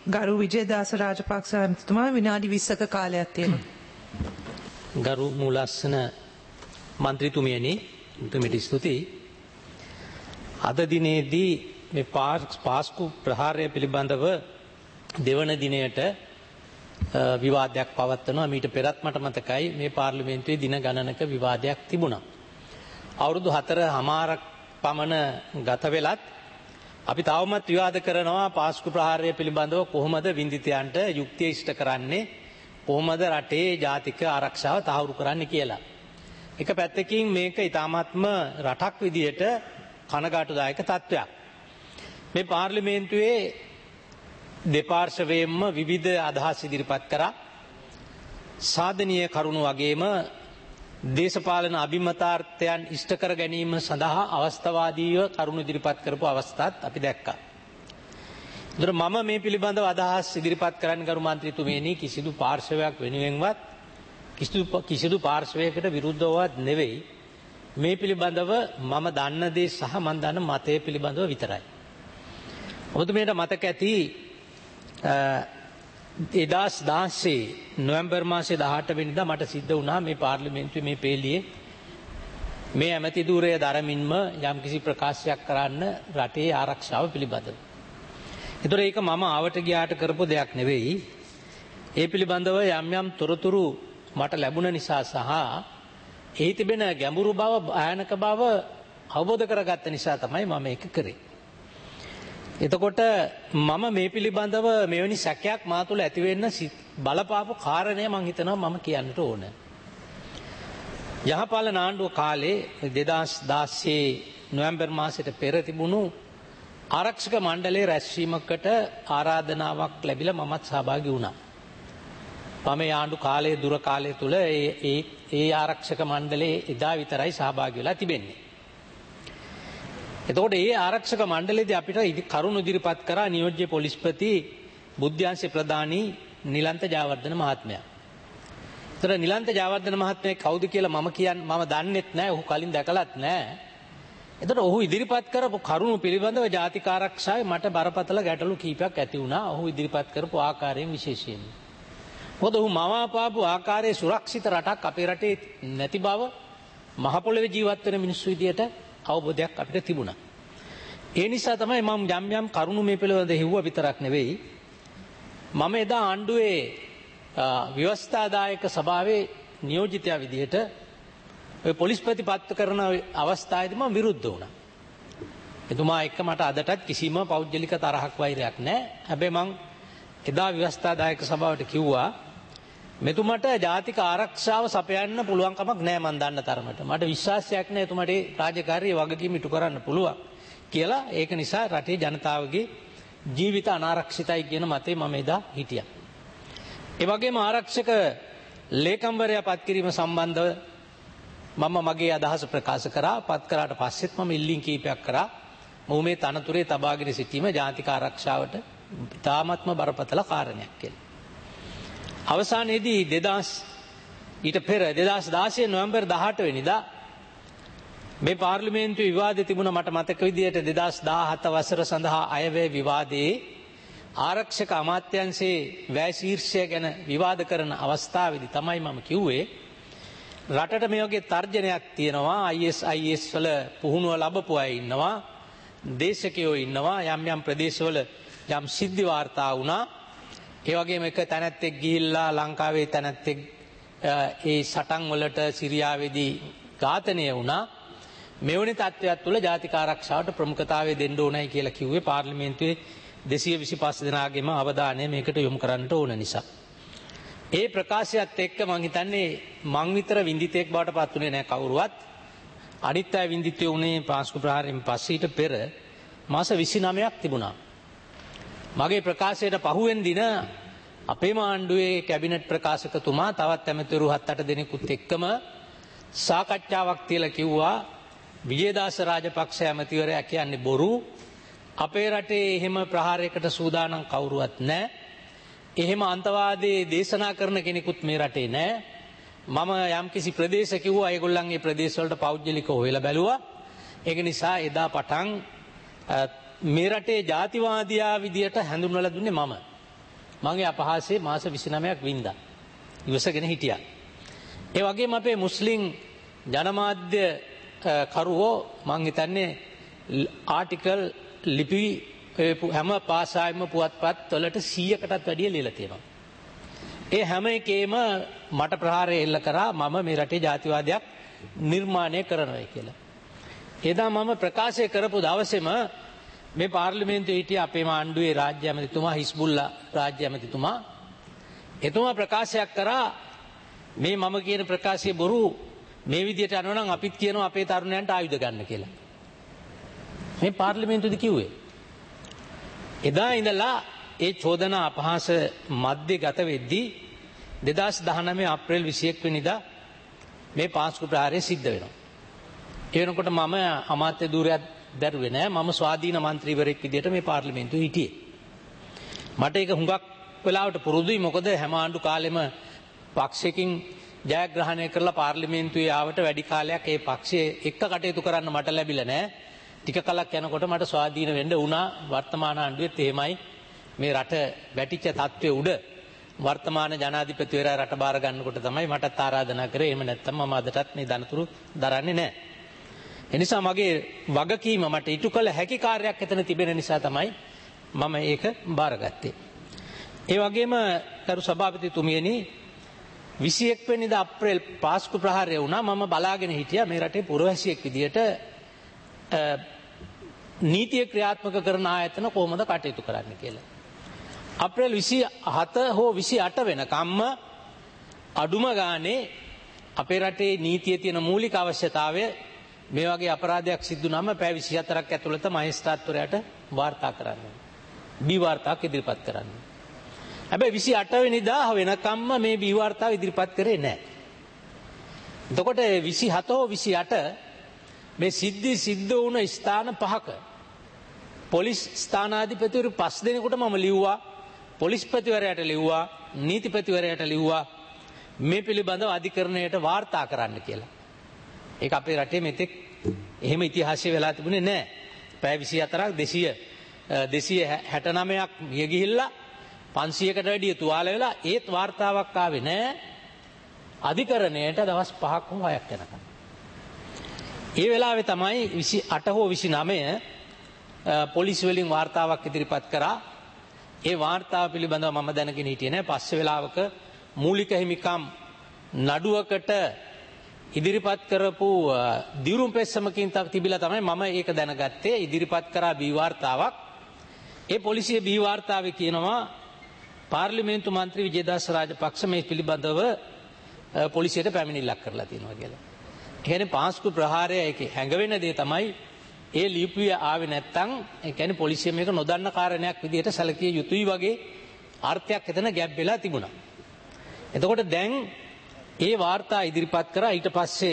ගරු විජේදාස රාජපක්ෂ ඇමතිතුමා විනාඩි 20ක කාලයක් තියෙනවා. ගරු මූලස්සන මන්ත්‍රීතුමියනි තුමිට ස්තුතියි. අද දිනේදී මේ පාස්කු ප්‍රහාරය පිළිබඳව දෙවන දිනයට විවාදයක් පවත්වනවා. මීට පෙරත් මට මතකයි මේ පාර්ලිමේන්තුවේ දින ගණනක විවාදයක් තිබුණා. අවුරුදු 4.5ක් පමණ ගත වෙලත් අපි තවමත් විවාද කරනවා පාස්කු ප්‍රහාරය පිළිබඳව කොහොමද වින්දිතයන්ට යුක්තිය ඉෂ්ට කරන්නේ, කොහොමද රටේ ජාතික ආරක්ෂාව තහවුරු කරන්න කියලා. එක පැත්තකින් මේක ඊ타මාත්ම රටක් විදියට කනගාටුදායක තත්ත්වයක්. මේ පාර්ලිමේන්තුවේ දෙපාර්ශවයෙන්ම විවිධ අදහස් ඉදිරිපත් කරා. සාධනීය කරුණු වගේම දේශපාලන අභිමතාර්ථයන් ඉෂ්ට කර ගැනීම සඳහා අවස්ථාවාදීව කරුණු ඉදිරිපත් කරපු අවස්ථාත් අපි දැක්කා. ඒතර මම මේ පිළිබඳව අදහස් ඉදිරිපත් කරන්න ගරු මන්ත්‍රීතුමනි කිසිදු පාර්ශවයක් වෙනුවෙන්වත් කිසිදු පාර්ශවයකට විරුද්ධවවත් නෙවෙයි. මේ පිළිබඳව මම දන්න දේ සහ මම දන්න මතය පිළිබඳව විතරයි. ඔබතුමීට මතක ඇති 2016 නොවැම්බර් මාසේ 18 වෙනිදා මට සිද්ධ වුණා මේ පාර්ලිමේන්තුවේ මේ පේලියේ මේ ඇමති ධූරය දරමින්ම යම්කිසි ප්‍රකාශයක් කරන්න රටේ ආරක්ෂාව පිළිබඳව. ඒතර ඒක මම ආවට ගියාට කරපු දෙයක් නෙවෙයි. ඒ පිළිබඳව යම් තොරතුරු මට ලැබුණ නිසා සහ එහි තිබෙන ගැඹුරු බව, භයානක බව අවබෝධ කරගත්ත නිසා තමයි මම ඒක කරේ. එතකොට මම මේ පිළිබඳව මෙවැනි සැකයක් මා තුළ ඇති වෙන්න බලපාපු කාරණය මම හිතනවා මම කියන්නට ඕන. යහපාලන ආණ්ඩුව කාලේ 2016 නොවැම්බර් මාසයට පෙර තිබුණු ආරක්ෂක මණ්ඩලයේ රැස්වීමකට ආරාධනාවක් ලැබිලා මමත් සහභාගී වුණා. මම ආණ්ඩු කාලයේ දුර කාලය තුල ඒ ආරක්ෂක මණ්ඩලයේ එදා විතරයි සහභාගී වෙලා තිබෙන්නේ. එතකොට ඒ ආරක්ෂක මණ්ඩලයේදී අපිට කරුණු ඉදිරිපත් කරා නියෝජ්‍ය පොලිස්පති බුද්ධ්‍යංශ ප්‍රධානී නිලන්ත ජයවර්ධන මහත්මයා. ඒතර නිලන්ත ජයවර්ධන මහත්මයා කවුද කියලා මම දන්නෙත් නැහැ. ඔහු කලින් දැකලත් නැහැ. එතකොට ඔහු ඉදිරිපත් කරපු කරුණු පිළිබඳව ජාතික ආරක්ෂාවේ මට බරපතල ගැටලු කීපයක් ඇති වුණා. ඔහු ඉදිරිපත් කරපු ආකාරයෙන් විශේෂයෙන්. මොකද ඔහු මවාපාපු ආකාරයේ සුරක්ෂිත රටක් අපේ රටේ නැති බව මහ පොළොවේ ජීවත් වෙන මිනිස්සු විදියට අවබෝධයක් අපිට තිබුණා. ඒ නිසා තමයි මම යම් කරුණු මේ පිළිබඳව හිව්වා විතරක් නෙවෙයි. මම එදා ආණ්ඩුවේ ව්‍යවස්ථාදායක සභාවේ නියෝජිතයා විදිහට ඔය පොලිස්පති පත්තු කරන අවස්ථාවේදී මම විරුද්ධ වුණා. එතුමා එක්ක මට අදටත් කිසිම පෞද්ගලික තරහක් වෛරයක් නැහැ. හැබැයි මම එදා ව්‍යවස්ථාදායක සභාවට කිව්වා මෙතුමට ජාතික ආරක්ෂාව සපයන්න පුළුවන් කමක් නැහැ මන් දන්න තරමට. මට විශ්වාසයක් නැහැ එතුමට ඒ රාජකාරිය වගකීම ඉටු කරන්න පුළුවන් කියලා. ඒක නිසා රටේ ජනතාවගේ ජීවිත අනාරක්ෂිතයි කියන මතේ මම එදා හිටියා. ඒ වගේම ආරක්ෂක ලේකම්වරයා පත් කිරීම සම්බන්ධව මම මගේ අදහස ප්‍රකාශ කරා. පත් කරාට පස්සෙත් මම ඉල්ලීම් කීපයක් කරා. මොහු මේ තනතුරේ තබාගෙන සිටීම ජාතික ආරක්ෂාවට ඉතාමත්ම බරපතල කාරණයක් කියලා. අවසානයේදී ඊට පෙර 2016 නොවැම්බර් 18 වෙනිදා මේ පාර්ලිමේන්තුවේ විවාදය තිබුණා. මට මතක විදිහට 2017 වසර සඳහා අයවැය විවාදයේ ආරක්ෂක අමාත්‍යාංශයේ වැය ශීර්ෂය ගැන විවාද කරන අවස්ථාවේදී තමයි මම කිව්වේ රටට මේ වගේ තර්ජනයක් තියෙනවා. IS වල පුහුණුව ලැබපු අය ඉන්නවා, දේශකයෝ ඉන්නවා, යම් ප්‍රදේශවල යම් සිද්ධි වාර්තා වුණා. ඒ වගේම එක තැනැත්තෙක් ගිහිල්ලා ලංකාවේ තැනැත්තෙක් ඒ සටන් වලට සිරියාවේදී ඝාතනය වුණා. මෙවැනි තත්ත්වයක් තුළ ජාතික ආරක්ෂාවට ප්‍රමුඛතාවය දෙන්න ඕනයි කියලා කිව්වේ පාර්ලිමේන්තුවේ 225 දෙනාගේම අවධානය මේකට යොමු කරන්නට ඕන නිසා. ඒ ප්‍රකාශයත් එක්ක මම හිතන්නේ මං විතර වින්දිතෙක් බවට පත් උනේ නැහැ කවුරුවත්. අනිත් අය වින්දිතය උනේ පාස්කු ප්‍රහාරයෙන් පස්සේ ඊට පෙර මාස 29ක් තිබුණා. මගේ ප්‍රකාශයට පහුවෙන් දින අපේම ආණ්ඩුවේ කැබිනට් ප්‍රකාශකතුමා තවත් ඇමතිවරු 7-8 දෙනෙකුත් එක්කම සාකච්ඡාවක් තියලා කිව්වා විජේදාස රාජපක්ෂ ඇමතිවරයා කියන්නේ බොරු. අපේ රටේ එහෙම ප්‍රහාරයකට සූදානම් කවුරුවත් නැහැ. එහෙම අන්තවාදී දේශනා කරන කෙනෙකුත් මේ රටේ නැහැ. මම යම්කිසි ප්‍රදේශ කිව්වා ඒගොල්ලන්ගේ ප්‍රදේශ වලට පෞද්ගලිකව හොයලා බැලුවා. ඒක නිසා එදා පටන් මේ රටේ ජාතිවාදියා විදියට හැඳුන්වලා දුන්නේ මම. මගේ අපහාසයේ මාස 29ක් වින්දා. ඉවසගෙන හිටියා. ඒ වගේම අපේ මුස්ලිම් ජනමාධ්‍ය කරුවෝ මං හිතන්නේ ආටිකල් ලිපි හැම පාසාවෙම පුවත්පත් වලට 100කටත් වැඩිය ලියලා තියෙනවා. ඒ හැම එකේම මට ප්‍රහාරය එල්ල කරා මම මේ රටේ ජාතිවාදයක් නිර්මාණය කරනවා කියලා. එදා මම ප්‍රකාශය කරපු දවසේම මේ පාර්ලිමේන්තුවේ හිටිය අපේ ආණ්ඩුවේ රාජ්‍ය ඇමතිතුමා හිස්බුල්ලා රාජ්‍ය ඇමතිතුමා එතුමා ප්‍රකාශයක් කරා මේ මම කියන ප්‍රකාශය බොරු මේ විදියට යනවා නම් අපිත් කියනවා අපේ තරුණයන්ට ආයුධ ගන්න කියලා. මේ පාර්ලිමේන්තුවේදී කිව්වේ. එදා ඉඳලා ඒ චෝදනා අපහාස මැද්දේ ගත වෙද්දී 2019 අප්‍රේල් 21 වෙනිදා මේ පාස්කු ප්‍රහාරය සිද්ධ වෙනවා. ඒ වෙනකොට මම අමාත්‍ය ධූරයක් දැරුවේ නෑ. මම ස්වාධීන മന്ത്രിවරයෙක් විදියට මේ පාර්ලිමේන්තුවේ හිටියේ. මට ඒක හුඟක් වෙලාවට පුරුදුයි. මොකද හැම ආණ්ඩු කාලෙම පක්ෂයකින් ජයග්‍රහණය කරලා පාර්ලිමේන්තුවේ ආවට වැඩි කාලයක් ඒ පක්ෂයේ එක්ක කටයුතු කරන්න මට ලැබිලා නෑ. ටික කලක් යනකොට මට ස්වාධීන වෙන්න වුණා. වර්තමාන ආණ්ඩුවෙත් එහෙමයි. මේ රට වැටිච්ච තත්ත්වයේ උඩ වර්තමාන ජනාධිපතිවරයා රට බාර ගන්නකොට තමයි මටත් ආරාධනා කරේ. එහෙම නැත්නම් මම අදටත් මේ දනතුරු දරන්නේ නැහැ. එනිසා මගේ වගකීම මට ඉටු කළ හැකි කාර්යයක් එතන තිබෙන නිසා තමයි මම ඒක බාරගත්තේ. ඒ වගේම කරු සභාපතිතුමියනි 21 වෙනිදා අප්‍රේල් පාස්කු ප්‍රහාරය වුණා. මම බලාගෙන හිටියා මේ රටේ පුරවැසියෙක් විදියට නීතිය ක්‍රියාත්මක කරන ආයතන කොහොමද කටයුතු කරන්න කියලා. අප්‍රේල් 27 හෝ 28 වෙනකම්ම අඩුම ගානේ අපේ රටේ නීතියේ තියෙන මූලික අවශ්‍යතාවය මේ වගේ අපරාධයක් සිදු වුනම පැය 24ක් ඇතුළත මහේස්ත්‍රාත්වරයාට වාර්තා කරන්න. බී වාර්තාවක් ඉදිරිපත් කරන්න. හැබැයි 28 වෙනිදා වෙනකම්ම මේ බී වාර්තාව ඉදිරිපත් කරේ නැහැ. එතකොට 27 හෝ 28 මේ සිද්ධ වුණ ස්ථාන පහක පොලිස් ස්ථානාධිපතිවරු 5 දෙනෙකුට මම ලිව්වා. පොලිස්පතිවරයාට ලිව්වා. නීතිපතිවරයාට ලිව්වා. මේ පිළිබඳව අධිකරණයට වාර්තා කරන්න කියලා. ඒක අපේ රටේ මෙතෙක් එහෙම ඉතිහාසය වෙලා තිබුණේ නැහැ. පැය 24ක් 269ක් මිය ගිහිල්ලා 500කට වැඩිය තුවාල වෙලා ඒත් වාර්තාවක් ආවේ නැහැ. අධිකරණයට දවස් 5ක් හෝ 6ක් යනකම්. ඒ වෙලාවේ තමයි 28 හෝ 29 පොලිස් වලින් වාර්තාවක් ඉදිරිපත් කරා. ඒ වාර්තාව පිළිබඳව මම දැනගෙන හිටියේ නැහැ. පස්සේ වෙලාවක මූලික හිමිකම් නඩුවකට ඉදිරිපත් කරපු දියුරුම් පෙස්සමකින් තිබිලා තමයි මම ඒක දැනගත්තේ. ඉදිරිපත් කරා බී වාර්තාවක්. ඒ පොලිසිය බී වාර්තාවේ කියනවා පාර්ලිමේන්තු මන්ත්‍රී විජේදාස රාජපක්ෂ මේ පිළිබඳව පොලිසියට පැමිණිල්ලක් කරලා තියෙනවා කියලා. ඒ කියන්නේ පාස්කු ප්‍රහාරය ඒකේ හැඟවෙන දේ තමයි ඒ ලිපිය ආවේ නැත්තම් ඒ කියන්නේ පොලිසිය මේක නොදන්න කාරණයක් විදිහට සැලකිය යුතුයි වගේ අර්ථයක් එතන ගැබ් වෙලා තිබුණා. එතකොට දැන් ඒ වාර්තා ඉදිරිපත් කරා. ඊට පස්සේ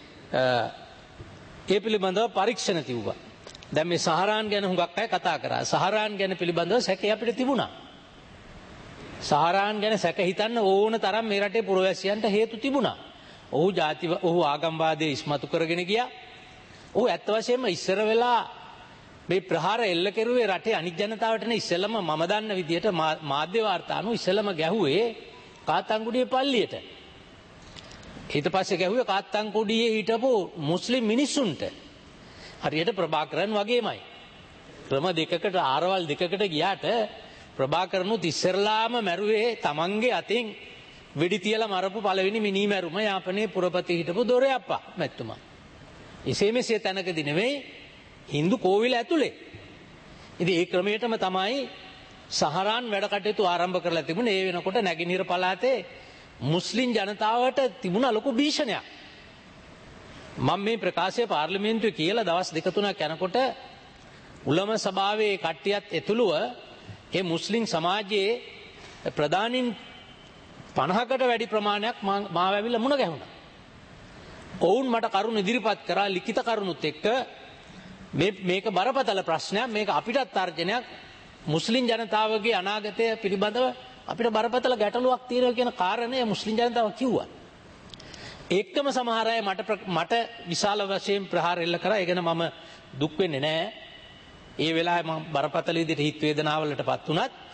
ඒ පිළිබඳව පරීක්ෂණ තිබුණා. දැන් මේ සහරාන් ගැන හුඟක් අය කතා කරා. සහරාන් ගැන පිළිබඳව සැකේ අපිට තිබුණා. සහරාන් ගැන සැක හිතන්න ඕන තරම් මේ රටේ පුරවැසියන්ට හේතු තිබුණා. ඔහු ආගම්වාදයේ ඉස්මතු කරගෙන ගියා. ඔහු ඇත්ත වශයෙන්ම ඉස්සර වෙලා මේ ප්‍රහාර එල්ල කෙරුවේ රටේ අනිත් ජනතාවට නේ. ඉස්සෙල්ලම මම දන්න විදිහට මාධ්‍ය වාර්තා අනුව ඉස්සෙල්ලම ගැහුවේ කාත්තන්කුඩියේ පල්ලියට. ඊට පස්සේ ගැහුවේ කාත්තන්කුඩියේ හිටපු මුස්ලිම් මිනිස්සුන්ට. හරියට ප්‍රභාකරන් වගේමයි. ක්‍රම දෙකකට ආරවල් දෙකකට ගියාට ප්‍රභාකරනුත් ඉස්සරලාම මැරුවේ තමන්ගේ අතින් වෙඩි තියලා මරපු පළවෙනි මිනි මැරුම යාපනයේ පුරපති හිටපු දොරයප්පා මැතිතුමා. එසේ මෙසේ තැනකදී නෙවෙයි හින්දු කෝවිල ඇතුලේ. ඉතින් ඒ ක්‍රමයටම තමයි සහරාන් වැඩ කටයුතු ආරම්භ කරලා තිබුණේ. ඒ වෙනකොට නැගෙනහිර පළාතේ මුස්ලිම් ජනතාවට තිබුණ ලොකු භීෂණයක්. මම මේ ප්‍රකාශය පාර්ලිමේන්තුවේ කියලා දවස් 2-3ක් යනකොට උලම සභාවේ කට්ටියත් එතුළුව ඒ මුස්ලිම් සමාජයේ ප්‍රධානීන් 50කට වැඩි ප්‍රමාණයක් මාව ඇවිල්ලා මුණ ගැහුණා. ඔවුන් මට කරුණු ඉදිරිපත් කරා ලිඛිත කරුණුත් එක්ක මේක බරපතල ප්‍රශ්නයක්. මේක අපිටත් තර්ජනයක්. මුස්ලිම් ජනතාවගේ අනාගතය පිළිබඳව අපිට බරපතල ගැටලුවක් තියෙනවා කියන කාරණය මුස්ලිම් ජනතාව කිව්වා. ඒකම සමහර අය මට විශාල වශයෙන් ප්‍රහාර එල්ල කරා. ඒ ගැන මම දුක් වෙන්නේ නැහැ. ඒ වෙලාවේ මම බරපතල විදිහට හිත වේදනාවලටපත් වුණත්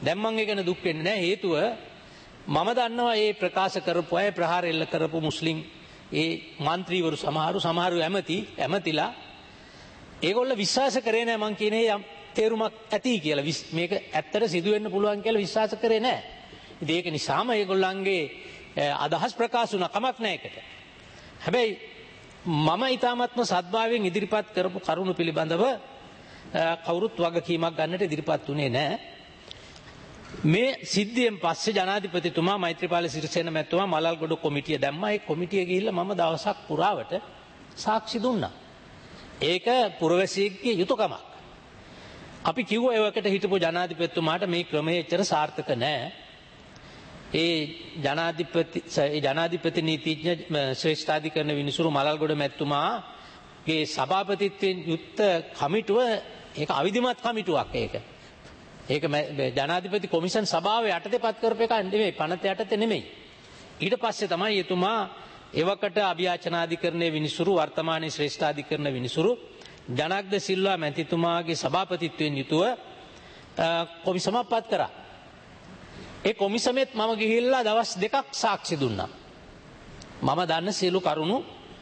දැන් මම ඒක ගැන දුක් වෙන්නේ නැහැ. හේතුව මම දන්නවා මේ ප්‍රකාශ කරපු අය ප්‍රහාර එල්ල කරපු මුස්ලිම් ඒ മന്ത്രിවරු සමහරු ඇමතිලා ඒගොල්ලෝ විශ්වාස කරේ නැහැ මං කියන්නේ යම් තේරුමක් ඇති කියලා. මේක ඇත්තට සිදු වෙන්න පුළුවන් කියලා විශ්වාස කරේ නැහැ. ඉතින් ඒක නිසාම ඒගොල්ලන්ගේ අදහස් ප්‍රකාශ වුණා කමක් නැහැ ඒකට. හැබැයි මම ඊ타මත්ම සද්භාවයෙන් ඉදිරිපත් කරපු කරුණු පිළිබඳව කවුරුත් වගකීමක් ගන්නට ඉදිරිපත් වුණේ නැහැ. මේ සිද්ධියෙන් පස්සේ ජනාධිපතිතුමා මෛත්‍රීපාල සිරිසේන මැතිතුමා මලල්ගොඩ කොමිටිය දැම්මා. ඒ කොමිටිය ගිහිල්ලා මම දවසක් පුරාවට සාක්ෂි දුන්නා. ඒක පුරවැසියෙක්ගේ යුතුයකමක්. අපි කිව්වා ඒවකට හිටපු ජනාධිපතිතුමාට මේ ක්‍රමය එච්චර සාර්ථක නැහැ. ඒ ජනාධිපති නීතිඥ ශ්‍රේෂ්ඨාධිකරණ විනිසුරු මලල්ගොඩ මැතිතුමාගේ සභාපතිත්වයෙන් යුක්ත කමිටුව ඒක අවිධිමත් කමිටුවක් ඒක. ඒක ජනාධිපති කොමිෂන් සභාව යටතේ පත් කරපු එකක් නෙමෙයි, පනත යටතේ නෙමෙයි. ඊට පස්සේ තමයි එතුමා එවකට අභියාචනාධිකරණයේ විනිසුරු වර්තමානයේ ශ්‍රේෂ්ඨාධිකරණ විනිසුරු ජනග්ද සිල්වා මැතිතුමාගේ සභාපතිත්වයෙන් යුතුව කොමිසමක් පත් කරා. ඒ කොමිසමෙත් මම ගිහිල්ලා දවස් 2ක් සාක්ෂි දුන්නා. මම දන්න සියලු කරුණු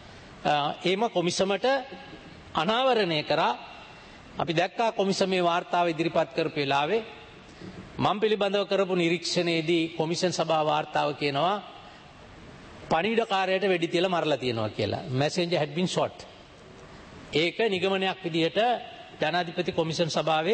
ඒම කොමිසමට අනාවරණය කරා. අපි දැක්කා කොමිසමේ වාර්තාව ඉදිරිපත් කරපු වෙලාවේ මම පිළිබඳව කරපු නිරීක්ෂණයේදී කොමිෂන් සභාව වාර්තාව කියනවා පණිවිඩකාරයට වෙඩි තියලා මරලා තියෙනවා කියලා. Messenger had been shot. ඒක නිගමනයක් විදිහට ජනාධිපති කොමිෂන් සභාවේ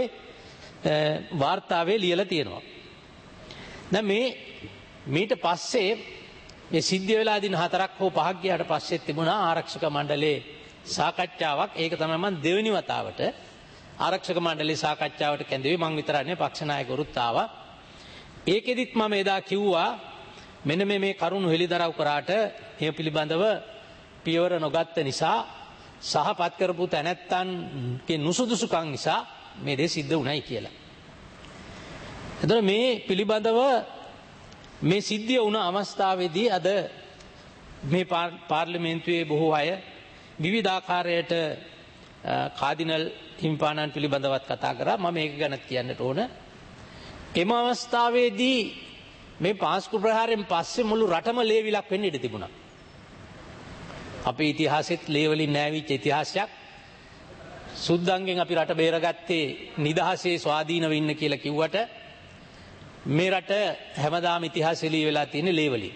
වාර්තාවේ ලියලා තියෙනවා. දැන් මීට පස්සේ මේ සිද්ධ වෙලා දින 4ක් හෝ 5ක් ගියාට පස්සේ තිබුණා ආරක්ෂක මණ්ඩලයේ සාකච්ඡාවක්. ඒක තමයි මම දෙවෙනි වතාවට ආරක්ෂක මණ්ඩලයේ සාකච්ඡාවට කැඳවුවේ. මං විතරක් නෙවෙයි පක්ෂ නායකවරුත් ආවා. ඒකෙදිත් මම එදා කිව්වා මෙන්න මේ කරුණු හෙළිදරව් කරාට මේ පිළිබඳව පියවර නොගත්ත නිසා සහපත් කරපු තැනැත්තන්ගේ නුසුදුසුකම් නිසා මේ දේ සිද්ධ වුණයි කියලා. එතකොට මේ පිළිබඳව මේ සිද්ධිය වුණ අවස්ථාවේදී අද මේ පාර්ලිමේන්තුවේ බොහෝ අය විවිධාකාරයට කාදිනල් හිමිපාණන් පිළිබඳවත් කතා කරා. මම මේක ගැනත් කියන්නට ඕන. එම අවස්ථාවේදී මේ පාස්කු ප්‍රහාරයෙන් පස්සේ මුළු රටම ලේවිලක් වෙන්න ඉඩ තිබුණා. අපේ ඉතිහාසෙත් ලේවලින් නෑවිච්ච ඉතිහාසයක්. සුද්දන්ගෙන් අපි රට බේරගත්තේ නිදහසේ ස්වාධීනව ඉන්න කියලා කිව්වට මේ රට හැමදාම ඉතිහාසෙ ලිය වෙලා තියෙන ලේවලින්.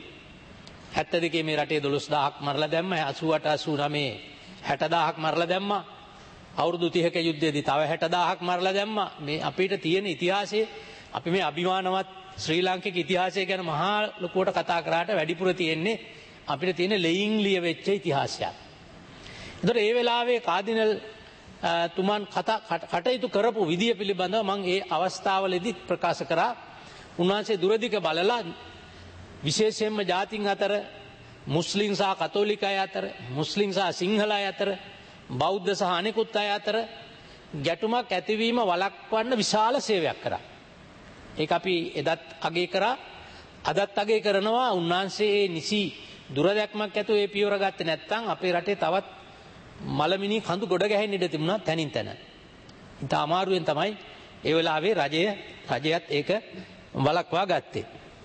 72 මේ රටේ 12000ක් මරලා දැම්මා. 88 89 60000ක් මරලා දැම්මා. අවුරුදු 30ක යුද්ධයේදී තව 60000ක් මරලා දැම්මා. මේ අපිට තියෙන ඉතිහාසයේ අපි මේ අභිමානවත් ශ්‍රී ලාංකික ඉතිහාසය ගැන මහා ලොකුවට කතා කරාට වැඩිපුර තියෙන්නේ අපිට තියෙන ලෙයින් ලිය වෙච්ච ඉතිහාසයක්. ඒතර ඒ වෙලාවේ කාදිනල් තුමන් කටයුතු කරපු විදිය පිළිබඳව මම ඒ අවස්ථාවලදී ප්‍රකාශ කරා. උන්වහන්සේ දුරදිග බලලා විශේෂයෙන්ම ජාතින් අතර මුස්ලිම් සහ කතෝලික අය අතර, මුස්ලිම් සහ සිංහල අය අතර, බෞද්ධ සහ අනෙකුත් අය අතර ගැටුමක් ඇතිවීම වළක්වන්න විශාල සේවයක් කරා. ඒක අපි එදත් අගය කරා, අදත් අගය කරනවා. උන්වහන්සේ නිසි දුරදැක්මක් ඇතුව ඒ පියවර ගත්තේ නැත්නම් අපේ රටේ තවත් මලමිනි කඳු ගොඩ ගැහෙන්න ඉඩ තිබුණා තැනින් තැන. ඉත අමාරුවෙන් තමයි ඒ වෙලාවේ රජයත් ඒක වළක්වා ගත්තේ.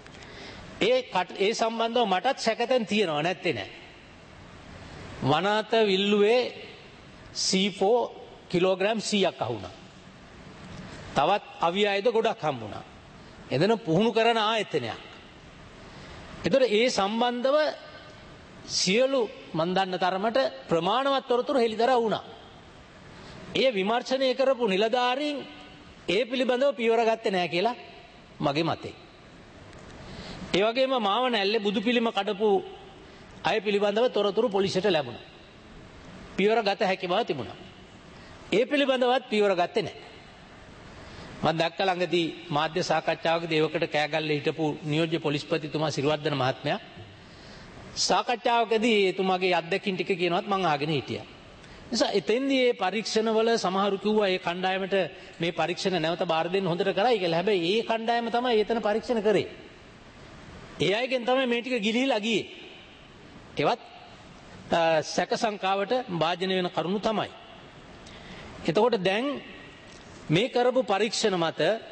ඒ සම්බන්ධව මටත් සැකතෙන් තියෙනවා නැත්තේ නෑ. වනාත විල්ලුවේ C4 කිලෝග්‍රෑම් 100ක් අහුණා. තවත් අවි ආයුධ ගොඩක් හම්බුණා. එදෙන පුහුණු කරන ආයතනයක්. එතකොට ඒ සම්බන්ධව සියලු මන් දන්න තරමට ප්‍රමාණවත් තොරතුරු හෙළිදරව් වුණා. ඒ විමර්ශනය කරපු නිලධාරීන් ඒ පිළිබඳව පියවර ගත්තේ නැහැ කියලා මගේ මතය. ඒ වගේම මාව නැල්ලේ බුදු පිළිම කඩපු අය පිළිබඳව තොරතුරු පොලිසියට ලැබුණා. පියවර ගත හැකි බව තිබුණා. ඒ පිළිබඳවත් පියවර ගත්තේ නැහැ. මම දැක්ක ළඟදී මාධ්‍ය සාකච්ඡාවකදී ඒවකට කෑගල්ලේ හිටපු නියෝජ්‍ය පොලිස්පතිතුමා සිරිවර්ධන මහත්මයා සාකච්ඡාවකදී එතුමාගේ අත්දැකීම් ටික කියනවත් මම අහගෙන හිටියා. නිසා එතෙන්දී මේ පරීක්ෂණවල සමහරු කිව්වා මේ කණ්ඩායමට මේ පරීක්ෂණ නැවත බාර දෙන්න හොඳට කරයි කියලා. හැබැයි ඒ කණ්ඩායම තමයි එතන පරීක්ෂණ කරේ. ඒ අයගෙන් තමයි මේ ටික ගිලිහිලා ගියේ. ඒවත් සැක සංකාවට භාජනය වෙන කරුණු තමයි. එතකොට දැන් මේ කරපු පරීක්ෂණ මත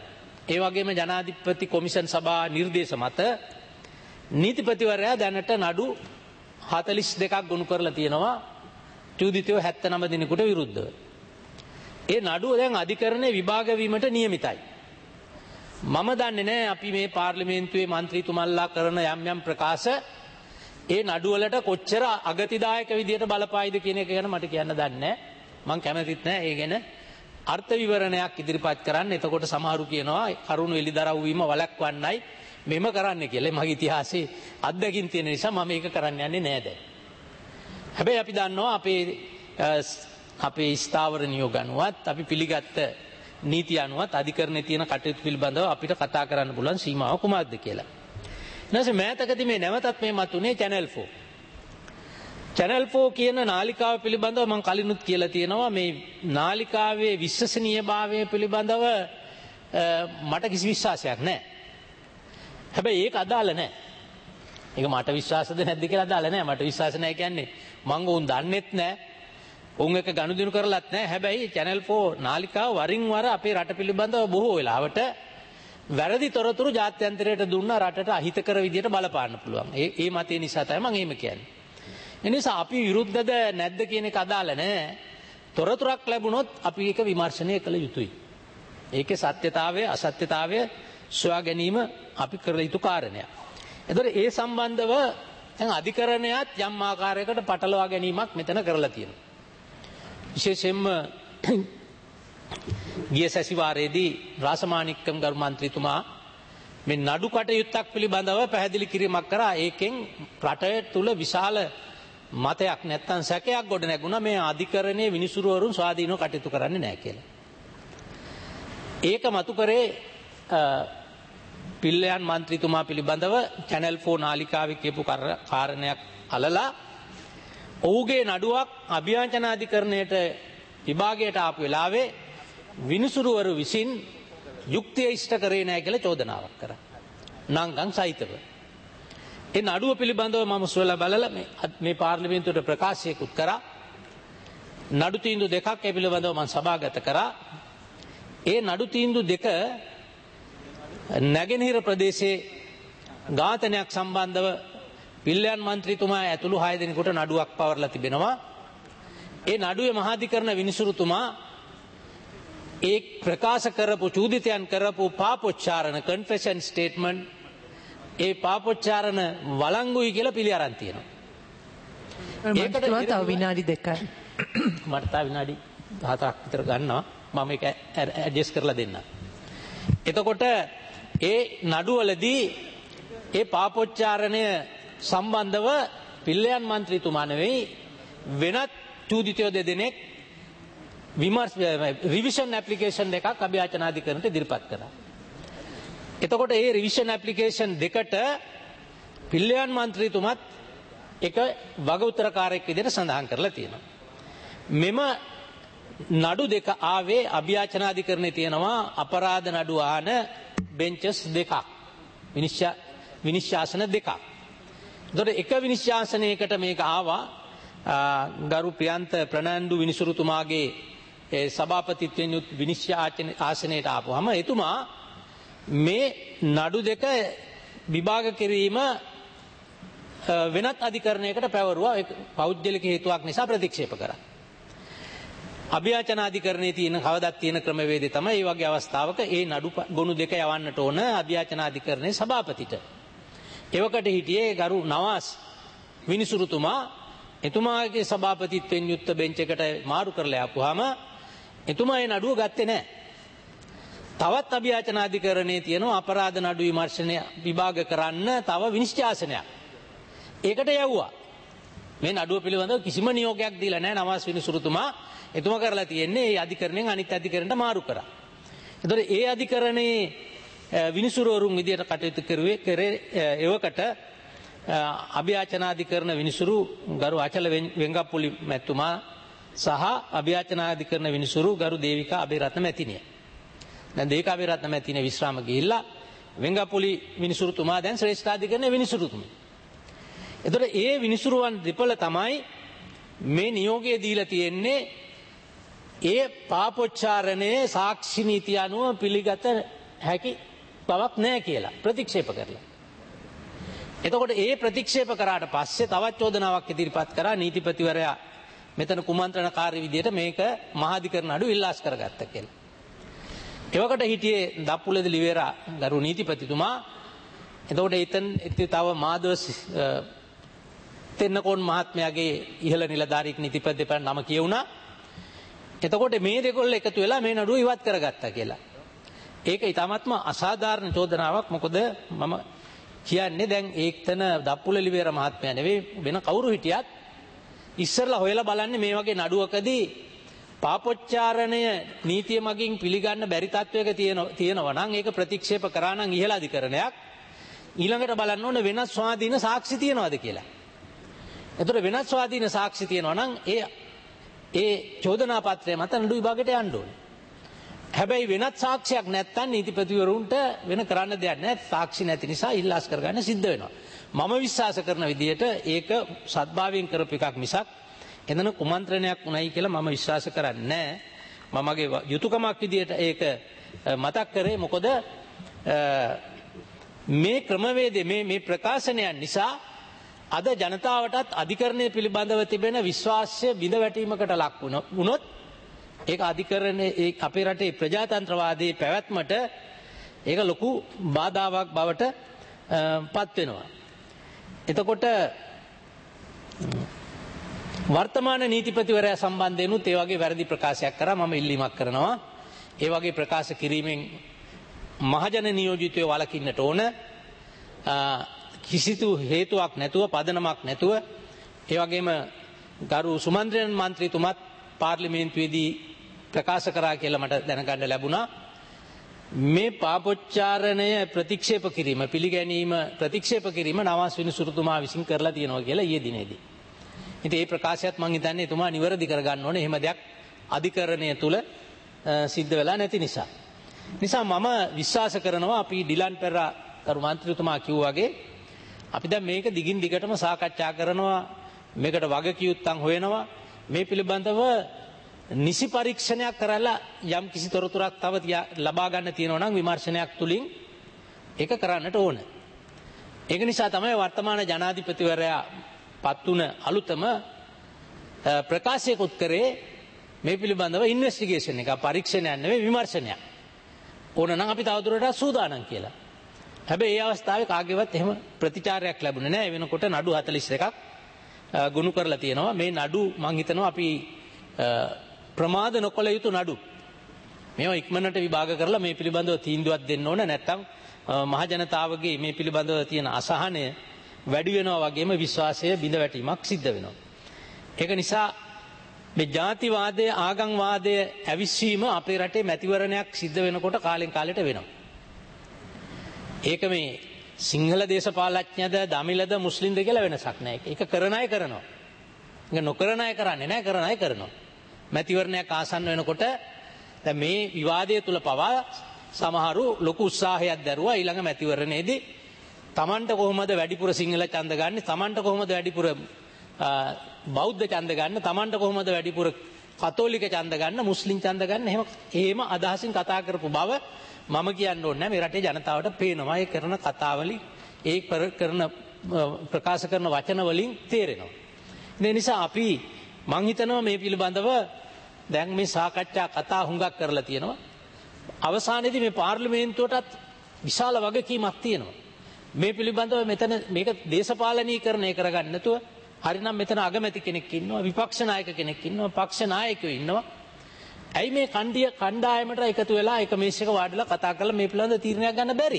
ඒ වගේම ජනාධිපති කොමිෂන් සභා නිර්දේශ මත නීතිපතිවරයා දැනට නඩු 42ක් ගොනු කරලා තියෙනවා චූදිතයෝ 79 දිනකට විරුද්ධව. ඒ නඩුව දැන් අධිකරණයේ විභාග වීමට නියමිතයි. මම දන්නේ නැහැ අපි මේ පාර්ලිමේන්තුවේ മന്ത്രിතුමන්ලා කරන යම් යම් ප්‍රකාශ ඒ නඩුවලට කොච්චර අගතිදායක විදියට බලපායිද කියන එක ගැන මට කියන්න දන්නේ නැහැ. මම කැමතිත් නැහැ ඒ ගැන අර්ථ විවරණයක් ඉදිරිපත් කරන්න. එතකොට සමහරු කියනවා කරුණු එලිදරව් වීම වළක්වන්නයි මෙම කරන්න කියලා. මගේ ඉතිහාසයේ අත්දැකීම් තියෙන නිසා මම මේක කරන්න යන්නේ නැහැ දැන්. හැබැයි අපි දන්නවා අපේ ස්ථාවර නියෝග අනුවත් අපි පිළිගත්ත නීති අනුවත් අධිකරණයේ තියෙන කටයුතු පිළිබඳව අපිට කතා කරන්න පුළුවන් සීමාව කුමක්ද කියලා. ඊනසේ මෑතකදී මේ නැවතත් මේ මතුනේ channel 4. channel 4 කියන නාලිකාව පිළිබඳව මම කලිනුත් කියලා තියෙනවා මේ නාලිකාවේ විශ්වසනීයභාවය පිළිබඳව මට කිසි විශ්වාසයක් නැහැ. හැබැයි ඒක අදාළ නැහැ. ඒක මට විශ්වාසද නැද්ද කියලා අදාළ නැහැ. මට විශ්වාස නැහැ කියන්නේ මම උන් දන්නෙත් නැහැ. උන් එක ගනුදෙනු කරලත් නැහැ. හැබැයි channel 4 නාලිකාව වරින් වර අපේ රට පිළිබඳව බොහෝ වෙලාවට වැරදි තොරතුරු ජාත්‍යන්තරයට දුන්නා රටට අහිතකර විදියට බලපාන්න පුළුවන්. ඒ මතය නිසා තමයි මම එහෙම කියන්නේ. ඒ නිසා අපි විරුද්ධද නැද්ද කියන එක අදාළ නැහැ. තොරතුරක් ලැබුණොත් අපි ඒක විමර්ශනය කළ යුතුයි. ඒකේ සත්‍යතාවය අසත්‍යතාවය සොයා ගැනීම අපි කළ යුතු කාරණයක්. එතකොට ඒ සම්බන්ධව දැන් අධිකරණයත් යම් ආකාරයකට පටලවා ගැනීමක් මෙතන කරලා තියෙනවා. විශේෂයෙන්ම ගිය සැසිවාරයේදී රාසමාණික්කම් ගරු මන්ත්‍රීතුමා මේ නඩු කටයුත්තක් පිළිබඳව පැහැදිලි කිරීමක් කරා. ඒකෙන් රට තුල විශාල මතයක් නැත්තම් සැකයක් ගොඩ නැගුණා මේ අධිකරණයේ විනිසුරුවරුන් ස්වාධීනව කටයුතු කරන්නේ නැහැ කියලා. ඒක මතු කරේ පිල්ලයන් මන්ත්‍රීතුමා පිළිබඳව channel 4 නාලිකාවේ කියපු කාරණයක් අලලා ඔහුගේ නඩුවක් අභියාචනාධිකරණයට විභාගයට ආපු වෙලාවේ විනිසුරුවරු විසින් යුක්තිය ඉෂ්ට කරේ නැහැ කියලා චෝදනාවක් කරා. නංගන් සහිතව. ඒ නඩුව පිළිබඳව මම සොයලා බලලා මේ පාර්ලිමේන්තුවට ප්‍රකාශයකුත් කරා. නඩු තීන්දුව දෙකක් ඒ පිළිබඳව මම සභාගත කරා. ඒ නඩු තීන්දුව දෙක නැගෙනහිර ප්‍රදේශයේ ඝාතනයක් සම්බන්ධව පිල්ලයන් මන්ත්‍රීතුමා ඇතුළු 6 දෙනෙකුට නඩුවක් පවරලා තිබෙනවා. ඒ නඩුවේ මහාධිකරණ විනිසුරුතුමා ඒ ප්‍රකාශ කරපු චූදිතයන් කරපු පාපොච්චාරණ කන්ෆෙෂන් ස්ටේට්මන්ට් ඒ පාපොච්චාරණ වළංගුයි කියලා පිළි අරන් තියෙනවා. ඒකට තව විනාඩි 2යි. මට තව විනාඩි 7ක් විතර ගන්නවා. මම ඒක ඇඩ්ජස්ට් කරලා දෙන්නම්. එතකොට ඒ නඩුවලදී ඒ පාපොච්චාරණය සම්බන්ධව පිල්ලයන් මන්ත්‍රීතුමා නෙවෙයි වෙනත් චූදිතයෝ දෙදෙනෙක් රිවිෂන් ඇප්ලිකේෂන් දෙකක් අභියාචනාධිකරණයට ඉදිරිපත් කරා. එතකොට ඒ රිවිෂන් ඇප්ලිකේෂන් දෙකට පිල්ලයන් මන්ත්‍රීතුමත් එක වගඋත්තරකාරයෙක් විදිහට සඳහන් කරලා තියෙනවා. මෙම නඩු දෙක ආවේ අභියාචනාධිකරණයේ තියෙනවා අපරාධ නඩු ආන බෙන්චස් දෙකක්. විනිශ්චාසන දෙකක්. එතකොට එක විනිශ්චාසනයකට මේක ආවා ගරු ප්‍රියන්ත ප්‍රනන්දු විනිසුරුතුමාගේ සභාපතිත්වයෙන් යුත් විනිශ්චය ආසනයට ආපුවම එතුමා මේ නඩු දෙක විභාග කිරීම වෙනත් අධිකරණයකට පැවරුවා. පෞද්ගලික හේතුවක් නිසා ප්‍රතික්ෂේප කරා. අභියාචනාධිකරණයේ තියෙන කවදත් තියෙන ක්‍රමවේදය තමයි මේ වගේ අවස්ථාවක ඒ නඩු ගොනු දෙක යවන්නට ඕන අභියාචනාධිකරණයේ සභාපතිට. එවකට හිටියේ ගරු නවාස් විනිසුරුතුමා එතුමාගේ සභාපතිත්වයෙන් යුක්ත බෙන්ච් එකට මාරු කරලා ආපුවාම එතුමා ඒ නඩුව ගත්තේ නැහැ. තවත් අභියාචනාධිකරණයේ තියෙන අපරාධ නඩු විමර්ශනය විභාග කරන්න තව විනිශ්චයාසනයක්. ඒකට යවුවා. මේ නඩුව පිළිබඳව කිසිම නියෝගයක් දීලා නැහැ නවාස් විනිසුරුතුමා. එතුමා කරලා තියෙන්නේ ඒ අධිකරණයෙන් අනිත් අධිකරණයට මාරු කරා. ඒතකොට ඒ අධිකරණයේ විනිසුරුවරුන් විදියට කටයුතු කරේ එවකට අභියාචනාධිකරණ විනිසුරු ගරු අචල වෙංගප්පුලි මැතිතුමා සහ අභියාචනාධිකරණ විනිසුරු ගරු දේවිකා අබේරත්න මැතිණිය. දැන් දේවිකා අබේරත්න මැතිණිය විශ්‍රාම ගිහිල්ලා වෙංගප්පුලි විනිසුරුතුමා දැන් ශ්‍රේෂ්ඨාධිකරණ විනිසුරුතුමා. එතකොට ඒ විනිසුරුවන් දෙපළ තමයි මේ නියෝගය දීලා තියෙන්නේ ඒ පාපොච්චාරණයේ සාක්ෂි නීතිය අනුව පිළිගත හැකි බවක් නැහැ කියලා ප්‍රතික්ෂේප කරලා. එතකොට ඒ ප්‍රතික්ෂේප කරාට පස්සේ තවත් චෝදනාවක් ඉදිරිපත් කරා නීතිපතිවරයා මෙතන කුමන්ත්‍රණකාරී විදියට මේක මහාධිකරණ අඩු ඉල්ලාස් කරගත්තා කියලා. එවකට හිටියේ දප්පුලේද ලිවේරා ගරු නීතිපතිතුමා. එතකොට එතන තව මාධව තෙන්නකෝන් මහත්මයාගේ ඉහළ නිලධාරීක නීතිපති දෙපාර්තමේන්තුවේ නම කියුණා. එතකොට මේ දෙකොල්ල එකතු වෙලා මේ නඩුව ඉවත් කරගත්තා කියලා. ඒක ඊටාත්ම අසාධාරණ චෝදනාවක්. මොකද මම කියන්නේ දැන් ඒකතන දප්පුල ලිවේරා මහත්මයා නෙවෙයි වෙන කවුරු හිටියත් ඉස්සරලා හොයලා බලන්නේ මේ වගේ නඩුවකදී පාපොච්චාරණය නීතිය මගින් පිළිගන්න බැරි තත්වයක තියෙනවා නම් ඒක ප්‍රතික්ෂේප කරා නම් ඉහළ අධිකරණයක් ඊළඟට බලන්න ඕනේ වෙනස් ස්වාධීන සාක්ෂි තියනවාද කියලා. එතකොට වෙනස් ස්වාධීන සාක්ෂි තියනවා නම් ඒ චෝදනා පත්‍රය මත නඩු විභාගයට යන්න ඕනේ. හැබැයි වෙනත් සාක්ෂියක් නැත්තම් නීතිපතිවරුන්ට වෙන කරන්න දෙයක් නැහැ. සාක්ෂි නැති නිසා ඉල්ලාස් කරගන්න සිද්ධ වෙනවා. මම විශ්වාස කරන විදිහට ඒක සත්භාවයෙන් කරපු එකක් මිසක් එතන කුමන්ත්‍රණයක් උණයි කියලා මම විශ්වාස කරන්නේ නැහැ. මමගේ යුතුයකමක් විදිහට ඒක මතක් කරේ. මොකද මේ ක්‍රමවේදයේ මේ ප්‍රකාශනයන් නිසා අද ජනතාවටත් අධිකරණය පිළිබඳව තිබෙන විශ්වාසය බිඳ වැටීමකට ලක් වුණොත් ඒක අධිකරණයේ අපේ රටේ ප්‍රජාතන්ත්‍රවාදී පැවැත්මට ඒක ලොකු බාධාවක් බවට පත් වෙනවා. එතකොට වර්තමාන නීතිපතිවරයා සම්බන්ධයෙන්ුත් ඒ වගේ වැරදි ප්‍රකාශයක් කරා. මම ඉල්ලීමක් කරනවා ඒ වගේ ප්‍රකාශ කිරීමෙන් මහජන නියෝජිතයෝ වළකින්නට ඕන. කිසිදු හේතුවක් නැතුව පදනමක් නැතුව. ඒ වගේම ගරු සුමන්ත්‍රණ මන්ත්‍රීතුමත් පාර්ලිමේන්තුවේදී ප්‍රකාශ කරා කියලා මට දැනගන්න ලැබුණා. මේ පාපොච්චාරණය ප්‍රතික්ෂේප කිරීම පිළිගැනීම ප්‍රතික්ෂේප කිරීම නවාස් විනිසුරුතුමා විසින් කරලා තියෙනවා කියලා ඊයේ දිනේදී. ඉතින් මේ ප්‍රකාශයත් මම හිතන්නේ එතුමා නිවැරදි කරගන්න ඕනේ. එහෙම දෙයක් අධිකරණය තුල සිද්ධ වෙලා නැති නිසා. මම විශ්වාස කරනවා අපි ඩිලන් පෙරා කරු මන්ත්‍රීතුමා කිව්වා වගේ අපි දැන් මේක දිගින් දිගටම සාකච්ඡා කරනවා. මේකට වගකියුත්තන් හොයනවා. මේ පිළිබඳව නිසි පරීක්ෂණයක් කරලා යම් කිසි තොරතුරක් තව ලබා ගන්න තියෙනවා නම් විමර්ශනයක් තුලින් ඒක කරන්නට ඕන. ඒක නිසා තමයි වර්තමාන ජනාධිපතිවරයා පත් වුණ අලුතම ප්‍රකාශයකුත් කරේ මේ පිළිබඳව ඉන්වෙස්ටිගේෂන් එක පරීක්ෂණයක් නෙවෙයි විමර්ශනයක්. ඕන නම් අපි තවදුරටත් සූදානම් කියලා. හැබැයි ඒ අවස්ථාවේ කාගේවත් එහෙම ප්‍රතිචාරයක් ලැබුණේ නැහැ. ඒ වෙනකොට නඩු 41ක් ගොනු කරලා තියෙනවා. මේ නඩු මම හිතනවා අපි ප්‍රමාද නොකළ යුතු නඩු. මේවා ඉක්මනට විභාග කරලා මේ පිළිබඳව තීන්දුවක් දෙන්න ඕන. නැත්නම් මහ ජනතාවගේ මේ පිළිබඳව තියෙන අසහනය වැඩි වෙනවා වගේම විශ්වාසය බිඳ වැටීමක් සිද්ධ වෙනවා. ඒක නිසා මේ ජාතිවාදය ආගම්වාදය ඇවිස්සීම අපේ රටේ මැතිවරණයක් සිද්ධ වෙනකොට කාලෙන් කාලෙට වෙනවා. ඒක මේ සිංහල දේශපාලඥයද දමිලද මුස්ලිම්ද කියලා වෙනසක් නැහැ. ඒක කරන අය කරනවා. ඒක නොකරන අය කරන්නේ නැහැ. කරන අය කරනවා. මැතිවරණයක් ආසන්න වෙනකොට දැන් මේ විවාදය තුල පවා සමහරු ලොකු උත්සාහයක් දරුවා ඊළඟ මැතිවරණයේදී තමන්ට කොහොමද වැඩිපුර සිංහල ඡන්ද ගන්න, තමන්ට කොහොමද වැඩිපුර බෞද්ධ ඡන්ද ගන්න, තමන්ට කොහොමද වැඩිපුර කතෝලික ඡන්ද ගන්න, මුස්ලිම් ඡන්ද ගන්න, එහෙම අදහසින් කතා කරපු බව මම කියන්න ඕනේ නැහැ. මේ රටේ ජනතාවට පේනවා. ඒ කරන කතාවලින් ඒ කරන ප්‍රකාශ කරන වචන වලින් තේරෙනවා. ඒ නිසා අපි මං හිතනවා මේ පිළිබඳව දැන් මේ සාකච්ඡා කතා හුඟක් කරලා තියෙනවා. අවසානයේදී මේ පාර්ලිමේන්තුවටත් විශාල වගකීමක් තියෙනවා. මේ පිළිබඳව මෙතන මේක දේශපාලනීකරණය කරගන්න නැතුව හරිනම් මෙතන අගමැති කෙනෙක් ඉන්නවා, විපක්ෂ නායක කෙනෙක් ඉන්නවා, පක්ෂ නායකයෝ ඉන්නවා. ඇයි මේ කණ්ඩායමට එකතු වෙලා එක මේසයක වාඩිලා කතා කරලා මේ පිළිබඳව තීරණයක් ගන්න බැරි?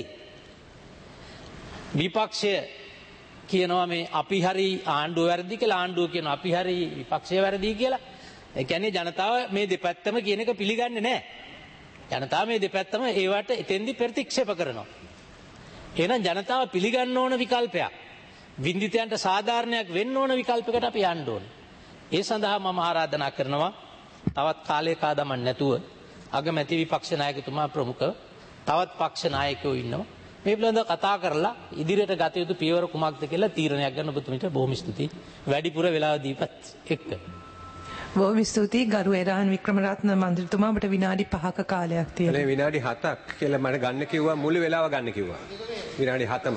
විපක්ෂය කියනවා මේ අපි හරි ආණ්ඩුව වැරදි කියලා, ආණ්ඩුව කියනවා අපි හරි විපක්ෂය වැරදි කියලා. ඒ කියන්නේ ජනතාව මේ දෙපැත්තම කියන එක පිළිගන්නේ නැහැ. ජනතාව මේ දෙපැත්තම ඒවට එතෙන්දි ප්‍රතික්ෂේප කරනවා. එහෙනම් ජනතාව පිළිගන්න ඕන විකල්පයක්, වින්දිතයන්ට සාධාරණයක් වෙන්න ඕන විකල්පයකට අපි යන්න ඕන. ඒ සඳහා මම ආරාධනා කරනවා තවත් කාලයක ආදමන් නැතුව අගමැති විපක්ෂ නායකතුමා ප්‍රමුඛව තවත් පක්ෂ නායකයෝ ඉන්නවා. මේ පිළිබඳව කතා කරලා ඉදිරියට ගත යුතු පියවර කුමක්ද කියලා තීරණයක් ගන්න ඔබතුමීට බොහොම ස්තුතියි. වැඩිපුර වෙලාව දීපත් එක්ක. බොහොම ස්තුතියි ගරු එරාන් වික්‍රමරත්න මන්ත්‍රීතුමා ඔබට විනාඩි 5ක කාලයක් තියෙනවා. අනේ විනාඩි 7ක් කියලා මට ගන්න කිව්වා මුළු වෙලාව ගන්න කිව්වා. විනාඩි 7ම.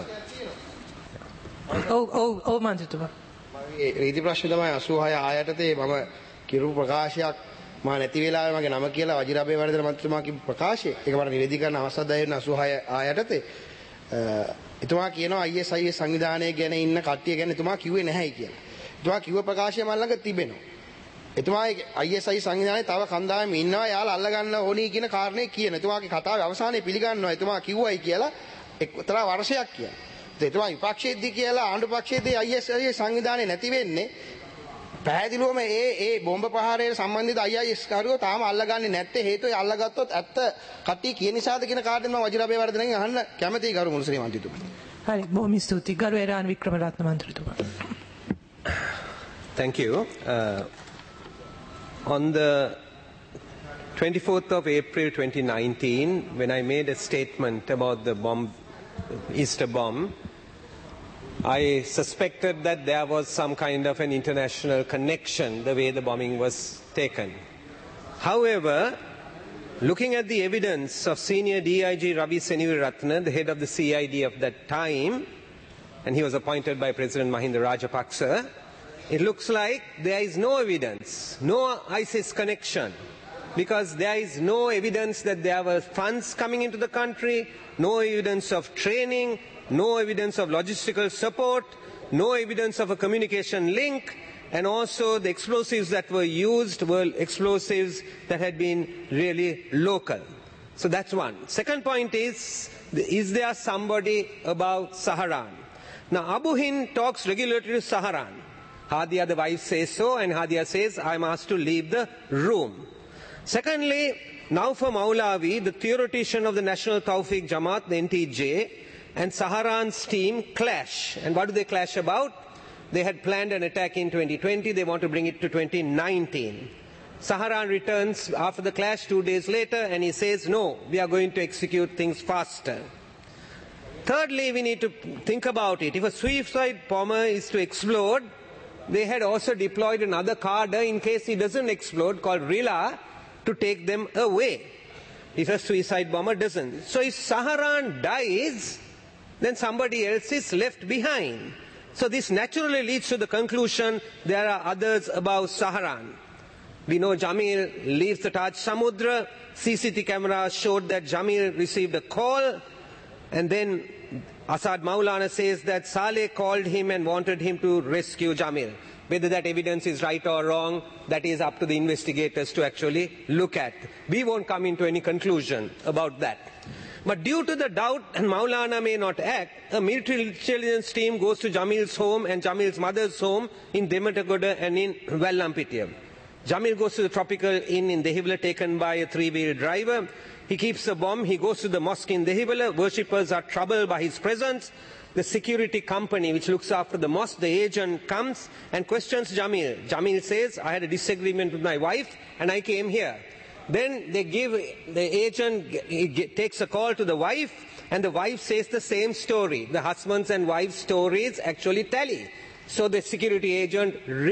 ඔව් මන්ත්‍රීතුමා. මගේ රීති ප්‍රශ්නේ තමයි 86 ආයතනයේ මම කිරු ප්‍රකාශයක් මා නැති වෙලාවේ මගේ නම කියලා වජිරාභය වර්ධන මන්ත්‍රීතුමා කිව්ව ප්‍රකාශය ඒක මට නිවැරදි කරන්න අවස්ථාවක් දෙන්න 86 ආයතනයේ එතුමා කියනවා ISIS සංවිධානය ගැන ඉන්න කට්ටිය ගැන එතුමා කිව්වේ නැහැයි කියලා. එතුමා කිව්ව ප්‍රකාශය මම ළඟ තිබෙනවා. එතුමා ISIS සංවිධානයේ තව කණ්ඩායම් ඉන්නවා යාළ අල්ල ගන්න ඕනි කියන කාරණේ කියන. එතුමාගේ කතාවේ අවසානයේ පිළිගන්නවා එතුමා කිව්වයි කියලා එක්තරා වර්ෂයක් කියලා. එතුමා විපක්ෂයේදී කියලා ආණ්ඩු පක්ෂයේදී ISIS සංවිධානයේ නැති වෙන්නේ පැහැදිලිවම ඒ බෝම්බ ප්‍රහාරයට සම්බන්ධිත ISIS කාරයෝ තාම අල්ලගන්නේ නැත්තේ හේතුව අල්ලගත්තොත් ඇත්ත කට්ටිය කියන නිසාද කියන කාරණේ මම වජිරාභය වර්ධනගෙන් අහන්න කැමතියි ගරු මුල්ශ්‍රී මන්ත්‍රීතුමා. හරි බොහොම ස්තුතියි ගරු එරාන් Wickramaratne මන්ත්‍රීතුමා. Thank you. On the 24th of April 2019, when I made a statement about the bomb, Easter bomb, I suspected that there was some kind of an international connection the way the bombing was taken. However, looking at the evidence of senior DIG Ravi Senivirathne, the head of the CID of that time, and he was appointed by President Mahinda Rajapaksa, it looks like there is no evidence, no ISIS connection, because there is no evidence that there were funds coming into the country, no evidence of training, no evidence of logistical support, no evidence of a communication link, and also the explosives that were used were explosives that had been really local. So that's one. Second point is there somebody above Saharan? Now Abu Hind talks regularly to Saharan. Hadia, the wife, says so, and Hadia says, I'm asked to leave the room. Secondly, now for Maulavi, the theoretician of the National Tawfiq Jamaat, the NTJ, and Saharan's team clash. And what do they clash about? They had planned an attack in 2020, they want to bring it to 2019. Saharan returns after the clash 2 days later and he says, no, we are going to execute things faster. Thirdly, we need to think about it. If a suicide bomber is to explode, they had also deployed another carder in case he doesn't explode called Rila to take them away. If a suicide bomber doesn't. So if Saharan dies, then somebody else is left behind. So this naturally leads to the conclusion there are others above Saharan. We know Jamil leaves the Taj Samudra. CCTV cameras showed that Jamil received a call, and then Asad Maulana says that Saleh called him and wanted him to rescue Jamil. Whether that evidence is right or wrong, that is up to the investigators to actually look at. We won't come into any conclusion about that. But due to the doubt and Maulana may not act, a military intelligence team goes to Jamil's home and Jamil's mother's home in Dematagoda and in Vellampitiya. Jamil goes to the Tropical Inn in Dehivla taken by a 3-wheel driver. He keeps a bomb, he goes to the mosque in Dehivla. Worshippers are troubled by his presence. The security company which looks after the mosque, the agent comes and questions Jamil. Jamil says, I had a disagreement with my wife and I came here. Then the agent takes a call to the wife and the wife says the same story. The husband's and wife's stories actually tally. So the security agent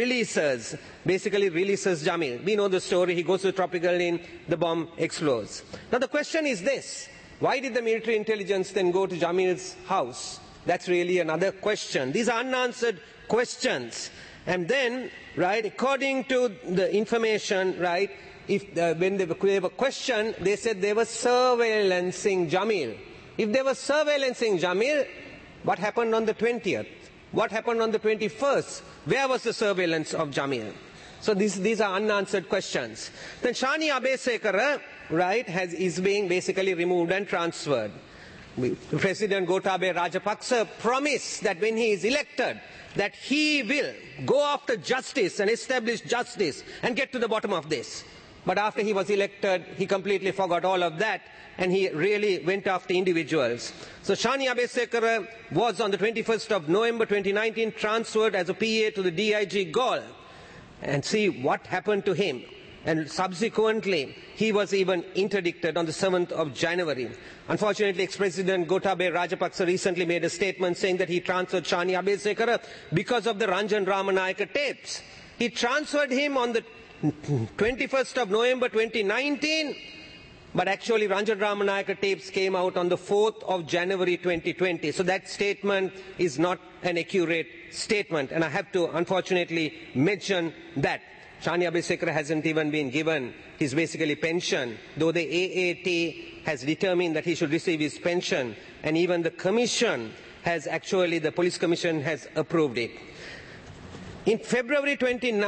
basically releases Jamil. We know the story, he goes to the Tropical Inn, the bomb explodes. Now the question is this, why did the military intelligence then go to Jamil's house? That's really another question. These are unanswered questions. And then, right, according to the information, right, when they were questioned, they said they were surveillancing Jamil. If they were surveillancing Jamil, what happened on the 20th? What happened on the 21st? Where was the surveillance of Jamil? So these are unanswered questions. Then Shani Abesekara, right, is being basically removed and transferred. President Gotabaya Rajapaksa promised that when he is elected, that he will go after justice and establish justice and get to the bottom of this. But after he was elected, he completely forgot all of that and he really went after individuals. So Shani Abesekara was on the 21st of November 2019 transferred as a PA to the DIG Gaul. And see what happened to him. And subsequently, he was even interdicted on the 7th of January. Unfortunately, ex-President Gotabaya Rajapaksa recently made a statement saying that he transferred Shani Abesekara because of the Ranjan Ramanayaka tapes. He transferred him on the 21st of November 2019, but actually Ranjan Ramanayaka tapes came out on the 4th of January 2020. So that statement is not an accurate statement, and I have to unfortunately mention that. Shani Abhisekara hasn't even been given his basically pension, though the AAT has determined that he should receive his pension, and even the commission has actually, the police commission has approved it. In February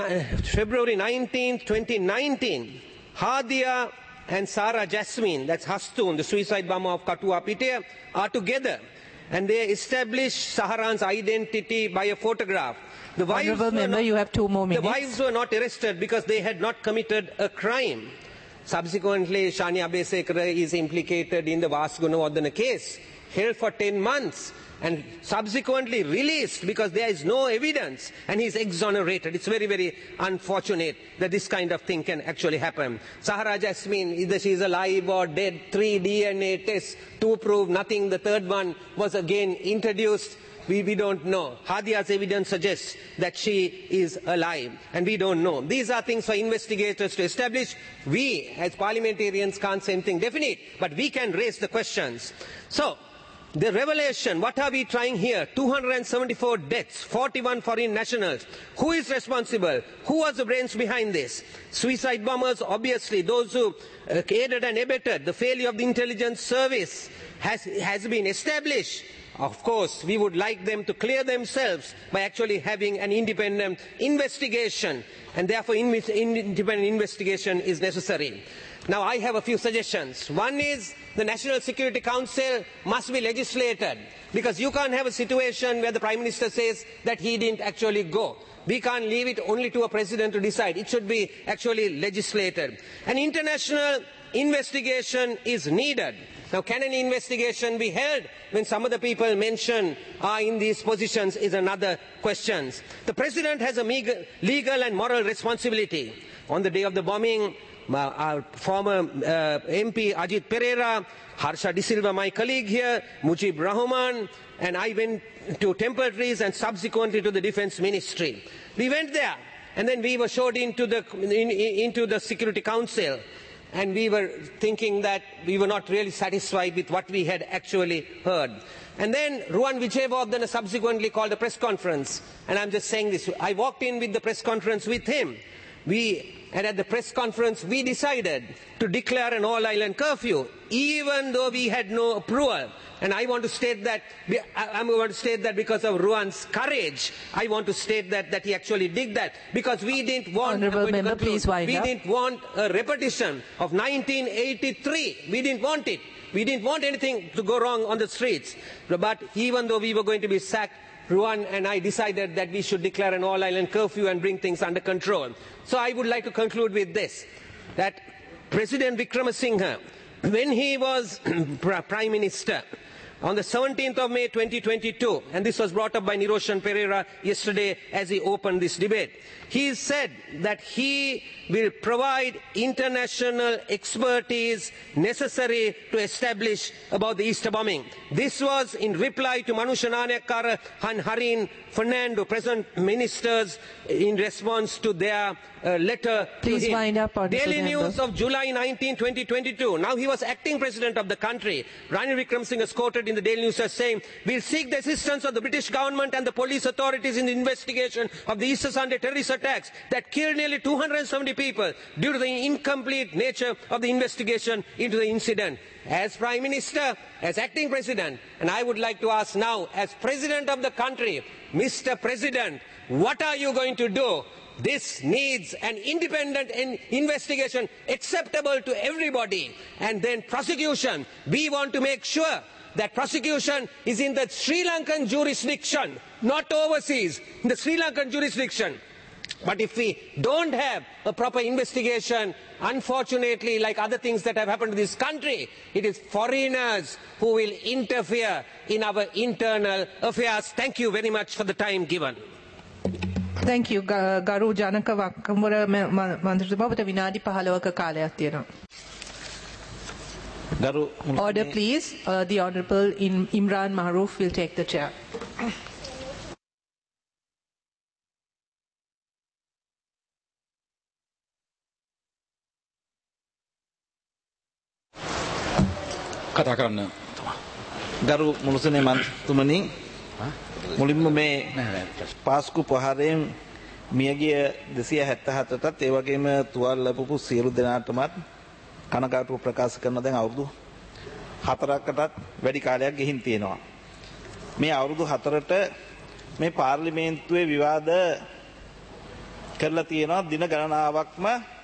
19, 2019, Hadia and Sarah Jasmine, that's Hastun, the suicide bomber of Katua Pitea, are together, and they established Saharan's identity by a photograph. The Honourable Member, you have 2 more minutes. The wives were not arrested because they had not committed a crime. Subsequently, Shani Abhisekara is implicated in the Vasgunawardena case, held for 10 months, and subsequently released because there is no evidence, and he is exonerated. It's very, very unfortunate that this kind of thing can actually happen. Sahara Jasmine, either she is alive or dead, 3 DNA tests, 2 prove nothing. The third one was again introduced. We don't know. Hadia's evidence suggests that she is alive, and we don't know. These are things for investigators to establish. We, as parliamentarians, can't say anything definite, but we can raise the questions. So, the revelation, what are we trying here? 274 deaths, 41 foreign nationals. Who is responsible? Who was the brains behind this? Suicide bombers, obviously, those who aided and abetted. The failure of the intelligence service has been established. Of course, we would like them to clear themselves by actually having an independent investigation, and therefore independent investigation is necessary. Now, I have a few suggestions. One is the National Security Council must be legislated, because you can't have a situation where the Prime Minister says that he didn't actually go. We can't leave it only to a president to decide. It should be actually legislated. An international investigation is needed. Now, can an investigation be held when some of the people mentioned are in these positions is another question. The President has a legal and moral responsibility. On the day of the bombing, our former MP Ajit Pereira, Harsha De Silva, my colleague here, Mujib Rahman, and I went to Temple Trees and subsequently to the Defence Ministry. We went there, and then we were showed into the Security Council, and we were thinking that we were not really satisfied with what we had actually heard. And then Ruwan Wijewardena subsequently called a press conference, and I'm just saying this. I walked in with the press conference with him. And at the press conference, we decided to declare an all-island curfew, even though we had no approval. And I want to state that, I'm going to state that because of Ruwan's courage, I want to state that he actually did that, because we didn't want, Honourable Member, please wind up. We didn't want a repetition of 1983. We didn't want it. We didn't want anything to go wrong on the streets. But even though we were going to be sacked, Ruwan and I decided that we should declare an all-island curfew and bring things under control. So I would like to conclude with this, that President Wickremesinghe, when he was Prime Minister, on the 17th of May 2022, and this was brought up by Niroshan Pereira yesterday as he opened this debate, he said that he will provide international expertise necessary to establish about the Easter bombing. This was in reply to Manusha Nanayakkara and Harin Fernando, present ministers, in response to their letter Please to him. wind up, Daily News of July 19, 2022. Now he was acting president of the country. Ranil Wickremesinghe is quoted in the Daily News as saying, "We'll seek the assistance of the British government and the police authorities in the investigation of the Easter Sunday terrorist attacks that killed nearly 270 people due to the incomplete nature of the investigation into the incident." As Prime Minister, as acting President, and I would like to ask now, as President of the country, Mr. President, what are you going to do? This needs an independent investigation acceptable to everybody, and then prosecution. We want to make sure that prosecution is in the Sri Lankan jurisdiction, not overseas, in the Sri Lankan jurisdiction. But if we don't have a proper investigation, unfortunately, like other things that have happened to this country, it is foreigners who will interfere in our internal affairs. Thank you very much for the time given. Thank you. Garu Janaka Wakamura Mantritumaa ඔබට විනාඩි 15ක කාලයක් තියෙනවා. Order please. The Honourable Imran Maroof will take the chair. කතා කරන්න. ගරු මුළුසනේ මන්ත්‍රතුමනි මුලින්ම මේ පාස්කු පහරයෙන් මියගිය 277ටත් ඒ වගේම තුවාල ලැබපු සියලු දෙනාටමත් කනගාටුව ප්‍රකාශ කරන දැන් අවුරුදු 4කටත් වැඩි කාලයක් ගෙහින් තියෙනවා. මේ අවුරුදු 4ට මේ පාර්ලිමේන්තුවේ විවාද කරලා තියෙනවා දින ගණනාවක්ම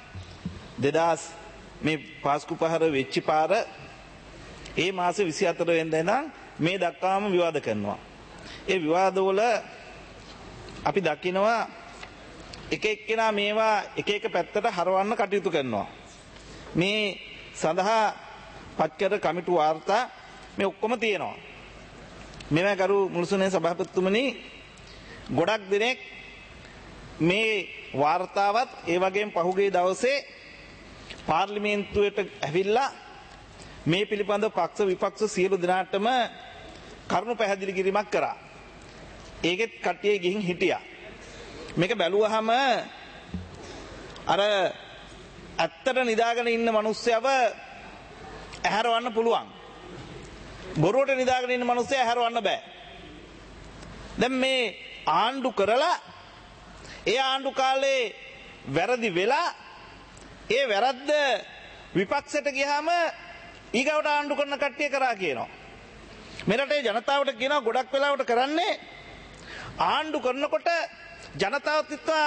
2000 මේ පාස්කු පහර වෙච්ච පාර ඒ මාසේ 24 වෙනිදා ඉඳන් මේ දක්වාම විවාද කරනවා. ඒ විවාදවල අපි දකිනවා එක එක්කෙනා මේවා එක එක පැත්තට හරවන්න කටයුතු කරනවා. මේ සඳහා පත්කර කමිටු වාර්තා මේ ඔක්කොම තියෙනවා. මෙවැ ගරු මුළුසුනේ සභාපතිතුමනි ගොඩක් දිනෙක මේ වාර්තාවත් ඒ වගේම පහුගිය දවසේ පාර්ලිමේන්තුවට ඇවිල්ලා මේ පිළිබඳ පක්ෂ විපක්ෂ සියලු දෙනාටම කරුණු පැහැදිලි කිරීමක් කරා. ඒකෙත් කට්ටිය ගිහින් හිටියා. මේක බැලුවහම අර ඇත්තට නිදාගෙන ඉන්න මිනිස්සයව ඇහැරවන්න පුළුවන්. බොරුවට නිදාගෙන ඉන්න මිනිස්සය ඇහැරවන්න බෑ. දැන් මේ ආණ්ඩු කරලා ඒ ආණ්ඩු කාලේ වැරදි වෙලා ඒ වැරද්ද විපක්ෂයට ගියාම ඊගවට ආණ්ඩු කරන කට්ටිය කරා කියනවා. මෙරටේ ජනතාවට කියනවා ගොඩක් වෙලාවට කරන්නේ ආණ්ඩු කරනකොට ජනතාවත් ඉත්තා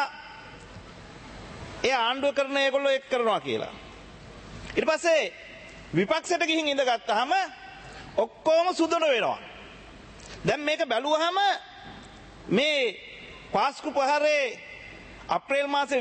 ඒ ආණ්ඩුව කරන ඒගොල්ලෝ එක් කරනවා කියලා. ඊට පස්සේ විපක්ෂයට ගිහින් ඉඳගත්තාම ඔක්කොම සුදුන වෙනවා. දැන් මේක බැලුවහම මේ පාස්කු පහරේ අප්‍රේල් මාසේ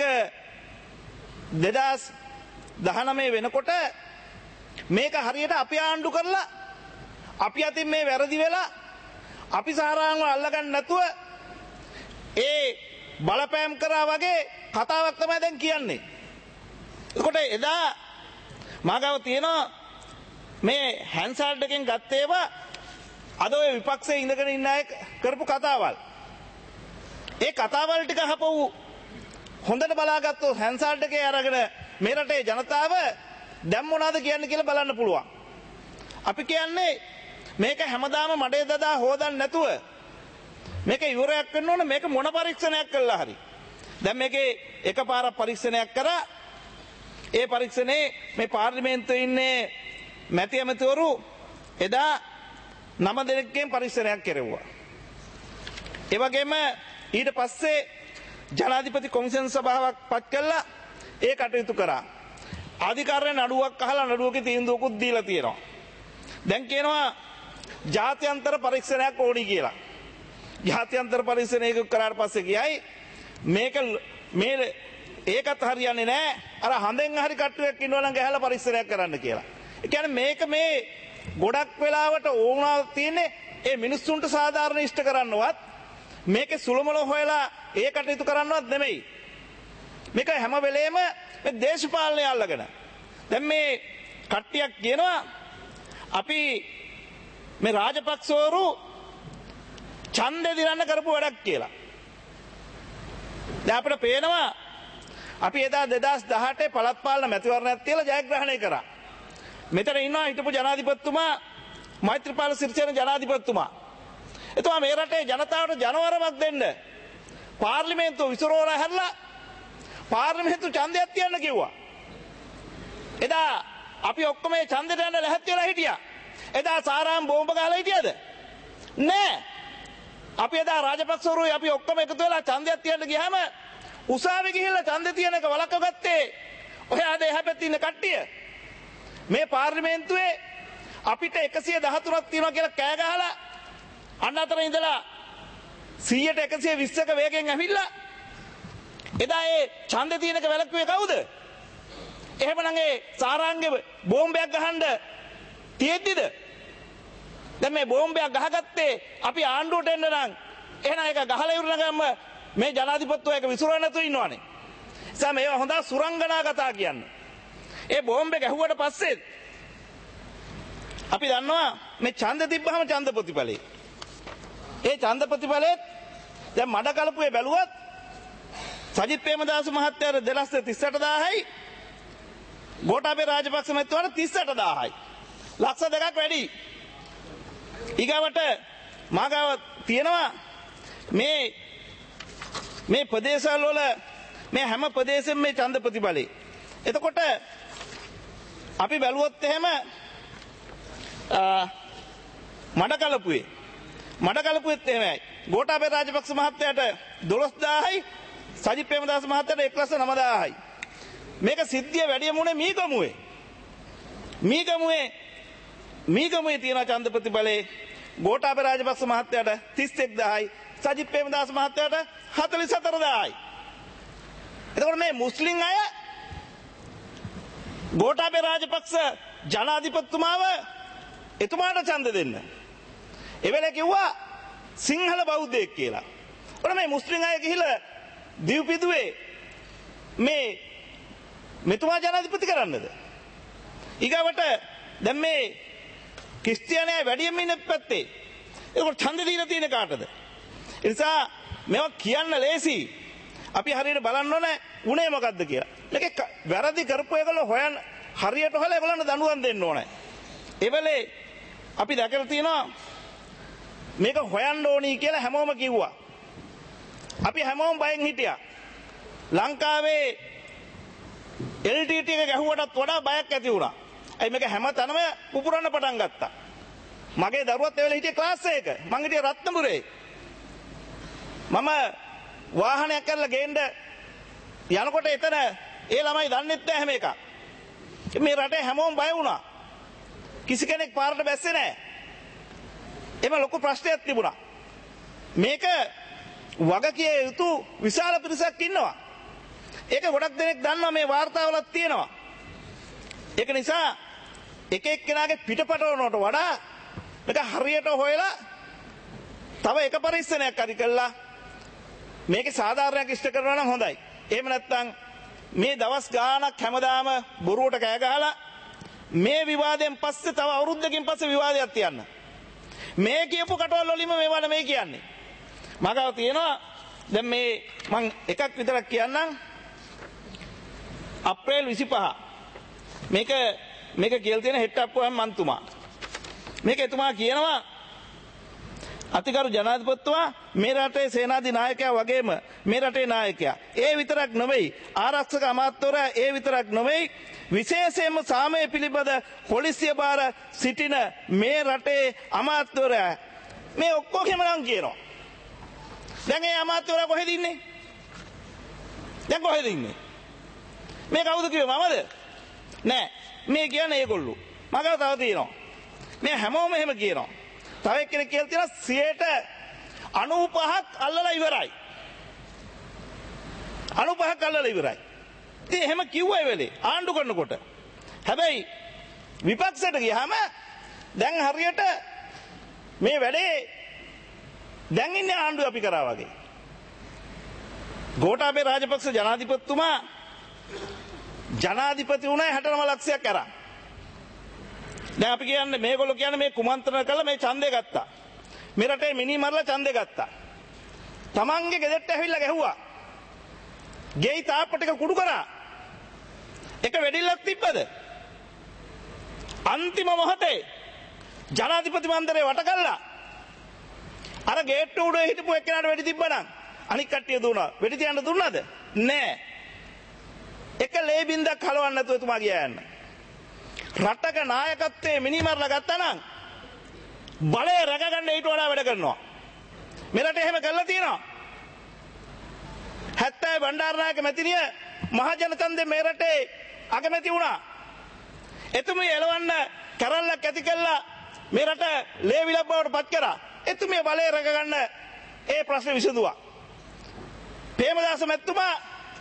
21 2019 වෙනකොට මේක හරියට අපි ආණ්ඩු කරලා අපි අතින් මේ වැරදි වෙලා අපි සහරාංගව අල්ලගන්න නැතුව ඒ බලපෑම් කරා වගේ කතාවක් තමයි දැන් කියන්නේ. එතකොට එදා මාගාව තියෙනවා මේ හැන්සාල්ඩ් එකෙන් ගත්ත ඒවා අද ඔය විපක්ෂයේ ඉඳගෙන ඉන්න අය කරපු කතාවල්. ඒ කතාවල් ටික අහපුව හොඳට බලාගත්තොත් හැන්සාල්ඩ් එකේ අරගෙන මේ රටේ ජනතාව දැන් මොනවද කියන්නේ කියලා බලන්න පුළුවන්. අපි කියන්නේ මේක හැමදාම මඩේ දදා හොදන්න නැතුව මේක ඉවරයක් වෙන්න ඕන. මේක මොන පරීක්ෂණයක් කළා හරි. දැන් මේකේ එකපාරක් පරීක්ෂණයක් කරා. ඒ පරීක්ෂණේ මේ පාර්ලිමේන්තුවේ ඉන්නේ මැති ඇමතිවරු එදා 9 දෙනෙක්ගෙන් පරීක්ෂණයක් කෙරෙව්වා. ඒ වගේම ඊට පස්සේ ජනාධිපති කොමිෂන් සභාවක් පත් කළා. ඒ කටයුතු කරා. අධිකාරිය නඩුවක් අහලා නඩුවකේ තීන්දුවකුත් දීලා තියෙනවා. දැන් කියනවා ජාත්‍යන්තර පරීක්ෂණයක් ඕනි කියලා. ජාත්‍යන්තර පරීක්ෂණයක කරාට පස්සේ කියයි මේක මේ ඒකත් හරියන්නේ නැහැ. අර හඳෙන් හරි කට්ටියක් ඉන්නවා නම් ගහලා පරීක්ෂණයක් කරන්න කියලා. ඒ කියන්නේ මේක මේ ගොඩක් වෙලාවට ඕනා තියෙන්නේ ඒ මිනිස්සුන්ට සාධාරණ ඉෂ්ට කරන්නවත් මේකේ සුළුමල හොයලා ඒ කටයුතු කරන්නවත් නෙමෙයි. මේක හැම වෙලේම මේ දේශපාලනය අල්ලගෙන. දැන් මේ කට්ටියක් කියනවා අපි මේ රාජපක්ෂවරු ඡන්දෙ දිරන්න කරපු වැඩක් කියලා. දැන් අපිට පේනවා අපි එදා 2018 පළාත් පාලන මැතිවරණයක් තියලා ජයග්‍රහණය කරා. මෙතන ඉන්නවා හිටපු ජනාධිපතිතුමා මෛත්‍රීපාල සිරිසේන ජනාධිපතිතුමා. එතුමා මේ රටේ ජනතාවට ජනවරමක් දෙන්න පාර්ලිමේන්තුව විසිරෝලා හැරලා පාර්ලිමේන්තු ඡන්දයක් තියන්න කිව්වා. එදා අපි ඔක්කොම මේ ඡන්දෙට යන්න ලැහැත් වෙලා හිටියා. එදා සාරාම් බෝම්බ ගහලා හිටියද? නෑ. අපි එදා රාජපක්ෂවරුයි අපි ඔක්කොම එකතු වෙලා ඡන්දයක් තියන්න ගියාම උසාවි ගිහිල්ලා ඡන්දෙ තියන එක වළක්වගත්තේ ඔය ආද එහා පැත්තේ ඉන්න කට්ටිය. මේ පාර්ලිමේන්තුවේ අපිට 113ක් තියෙනවා කියලා කෑ ගහලා අන්න අතර ඉඳලා 100ට 120ක වේගෙන් ඇවිල්ලා එදා ඒ ඡන්දෙ තියෙන එක වැළක්වුවේ කවුද? එහෙමනම් ඒ සාරාංගේ බෝම්බයක් ගහන්න තියෙද්දිද? දැන් මේ බෝම්බයක් ගහගත්තේ අපි ආණ්ඩුවට එන්න නම් එහෙනම් ඒක ගහලා ඉවරනගම මේ ජනාධිපතිතුමා ඒක විසිරවන්න නැතුව ඉන්නවනේ. එසම මේවා හොඳ සුරංගනා කතා කියන්නේ. ඒ බෝම්බේ ගැහුවට පස්සේ අපි දන්නවා මේ ඡන්ද තිබ්බහම ඡන්ද ප්‍රතිඵලේ. ඒ ඡන්ද ප්‍රතිඵලෙත් දැන් මඩ කලපුවේ බැලුවත් සජිත් ප්‍රේමදාස මහත්තයාට 238000යි ගෝඨාභය රාජපක්ෂ මහත්මයාට 38000යි. ලක්ෂ 2ක් වැඩි. ඊගාවට මාගාව තියෙනවා මේ ප්‍රදේශවල වල මේ හැම ප්‍රදේශෙම මේ ඡන්ද ප්‍රතිඵලේ. එතකොට අපි බැලුවොත් එහෙම මඩකලපුවෙත් එහෙමයි. ගෝඨාභය රාජපක්ෂ මහත්තයාට 12000යි, සජිත් ප්‍රේමදාස මහත්තයාට 1,09,000යි. මේක සිද්ධිය වැඩි යමුනේ මීගමුවේ තියෙන ඡන්ද ප්‍රතිඵලේ ගෝඨාභය රාජපක්ෂ මහත්තයාට 31000යි, සජිත් ප්‍රේමදාස මහත්තයාට 44000යි. එතකොට මේ මුස්ලිම් අය ගෝඨාභය රාජපක්ෂ ජනාධිපතිතුමාව එතුමාට ඡන්ද දෙන්න. එවෙලේ කිව්වා සිංහල බෞද්ධයෙක් කියලා. ඔන්න මේ මුස්ලිම් අය ගිහිල්ලා දීපිදුවේ මෙතුමා ජනාධිපති කරන්නද? ඊගවට දැන් මේ ක්‍රිස්තියානි අය වැඩියෙන්ම ඉන්න පැත්තේ. ඒක ඡන්ද දීලා තියෙන කාටද? ඒ නිසා මේවා කියන්න ලේසි. අපි හරියට බලන්න ඕනේ උනේ මොකද්ද කියලා. මේක වැරදි කරපු එකල හොයන්න හරියට හොයලා ඒගොල්ලන්ට දඬුවම් දෙන්න ඕනේ. ඒ වෙලේ අපි දැකලා තියෙනවා මේක හොයන්න ඕනි කියලා හැමෝම කිව්වා. අපි හැමෝම බයෙන් හිටියා. ලංකාවේ LTT එක ගැහුවටත් වඩා බයක් ඇති වුණා. ඒ මේක හැම තැනම පුපුරන්න පටන් ගත්තා. මගේ දරුවත් ඒ වෙලේ හිටියේ ක්ලාස් එකක. මං හිටියේ රත්නපුරේ. මම වාහනයක් කරලා ගේන්න යනකොට එතන ඒ ළමයි දන්නෙත් නැහැ හැම එකක්. මේ රටේ හැමෝම බය වුණා. කිසි කෙනෙක් පාරට බැස්සේ නැහැ. එම ලොකු ප්‍රශ්නයක් තිබුණා. මේක වගකිය යුතු විශාල පිරිසක් ඉන්නවා. ඒක ගොඩක් දෙනෙක් දන්නවා මේ වාර්තාවලත් තියෙනවා. ඒක නිසා එක එක්කෙනාගේ පිටපටවනට වඩා මේක හරියට හොයලා තව එක පරීක්ෂණයක් හරි කළා මේකේ සාධාරණයක් ඉෂ්ට කරනවා නම් හොඳයි. එහෙම නැත්නම් මේ දවස් ගාණක් හැමදාම බොරුවට කෑ ගහලා මේ විවාදයෙන් පස්සේ තව අවුරුද්දකින් පස්සේ විවාදයක් තියන්න. මේ කියපු කටවල් වලින්ම මේවා නෙමෙයි කියන්නේ. මගාව තියෙනවා දැන් මේ මං එකක් විතරක් කියන්නම්. අප්‍රේල් 25 මේක කියලා තියෙන හෙට්ටප්පුවම මන්තුමා. මේක එතුමා කියනවා අතිගරු ජනාධිපතිතුමා මේ රටේ සේනාධි නායකයා වගේම මේ රටේ නායකයා ඒ විතරක් නෙවෙයි ආරක්ෂක අමාත්‍යවරයා ඒ විතරක් නෙවෙයි විශේෂයෙන්ම සාමය පිළිබඳ පොලිසිය බාර සිටින මේ රටේ අමාත්‍යවරයා මේ ඔක්කොගෙම නම් කියනවා. දැන් ඒ අමාත්‍යවරයා කොහෙද ඉන්නේ? මේ කවුද කිව්වේ මමද? නෑ. මේ කියන්නේ ඒගොල්ලෝ. මගව තව තියෙනවා. මේ හැමෝම එහෙම කියනවා. තව එක්කෙනෙක් කියලා තියෙනවා 95ක් අල්ලලා ඉවරයි. 95ක් අල්ලලා ඉවරයි. ඉතින් එහෙම කිව්වා ඒ වෙලේ ආණ්ඩු කරනකොට. හැබැයි විපක්ෂයට ගියාම දැන් හරියට මේ වැඩේ දැන් ඉන්නේ ආණ්ඩුව අපි කරා වගේ. ගෝඨාභය රාජපක්ෂ ජනාධිපතිතුමා ජනාධිපති වුණා 69 ලක්ෂයක් අරන්. දැන් අපි කියන්නේ මේගොල්ලෝ කියන්නේ මේ කුමන්ත්‍රණ කළා මේ ඡන්දය ගත්තා. මේ රටේ මිනි මරලා ඡන්දය ගත්තා. තමන්ගේ ගෙදරට ඇවිල්ලා ගැහුවා. ගෙයි තාප්ප ටික කුඩු කරා. එක වෙඩිල්ලක් තිබ්බද? අන්තිම මොහොතේ ජනාධිපති මන්දිරේ වට කළා. අර ගේට්ටු උඩේ හිටපු එක්කෙනාට වෙඩි තිබ්බනම් අනික් කට්ටිය දුන්නා. වෙඩි තියන්න දුන්නාද? නෑ. එක ලේ බින්දක් හලවන්න නැතුව එතුමා ගියා යන්න. රටක නායකත්වයේ මිනිමරලා ගත්තා නම් බලය රැකගන්න ඊට වඩා වැඩ කරනවා. මේ රටේ එහෙම කරලා තියෙනවා. 70 බණ්ඩාරනායක මැතිණිය මහජන ඡන්දේ මේ රටේ අගමැති වුණා. එතුමිය එලවන්න කරල්ලක් ඇති කළා මේ රට ලේවිලක් බවට පත් කරා. එතුමිය බලය රැකගන්න ඒ ප්‍රශ්නේ විසඳුවා. ප්‍රේමදාස මැතිතුමා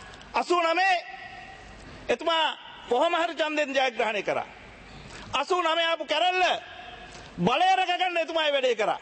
89 එතුමා කොහොම හරි ඡන්දෙන් ජයග්‍රහණය කරා. 89 ආපු කරල්ල බලය රැකගන්න එතුමායි වැඩේ කරා.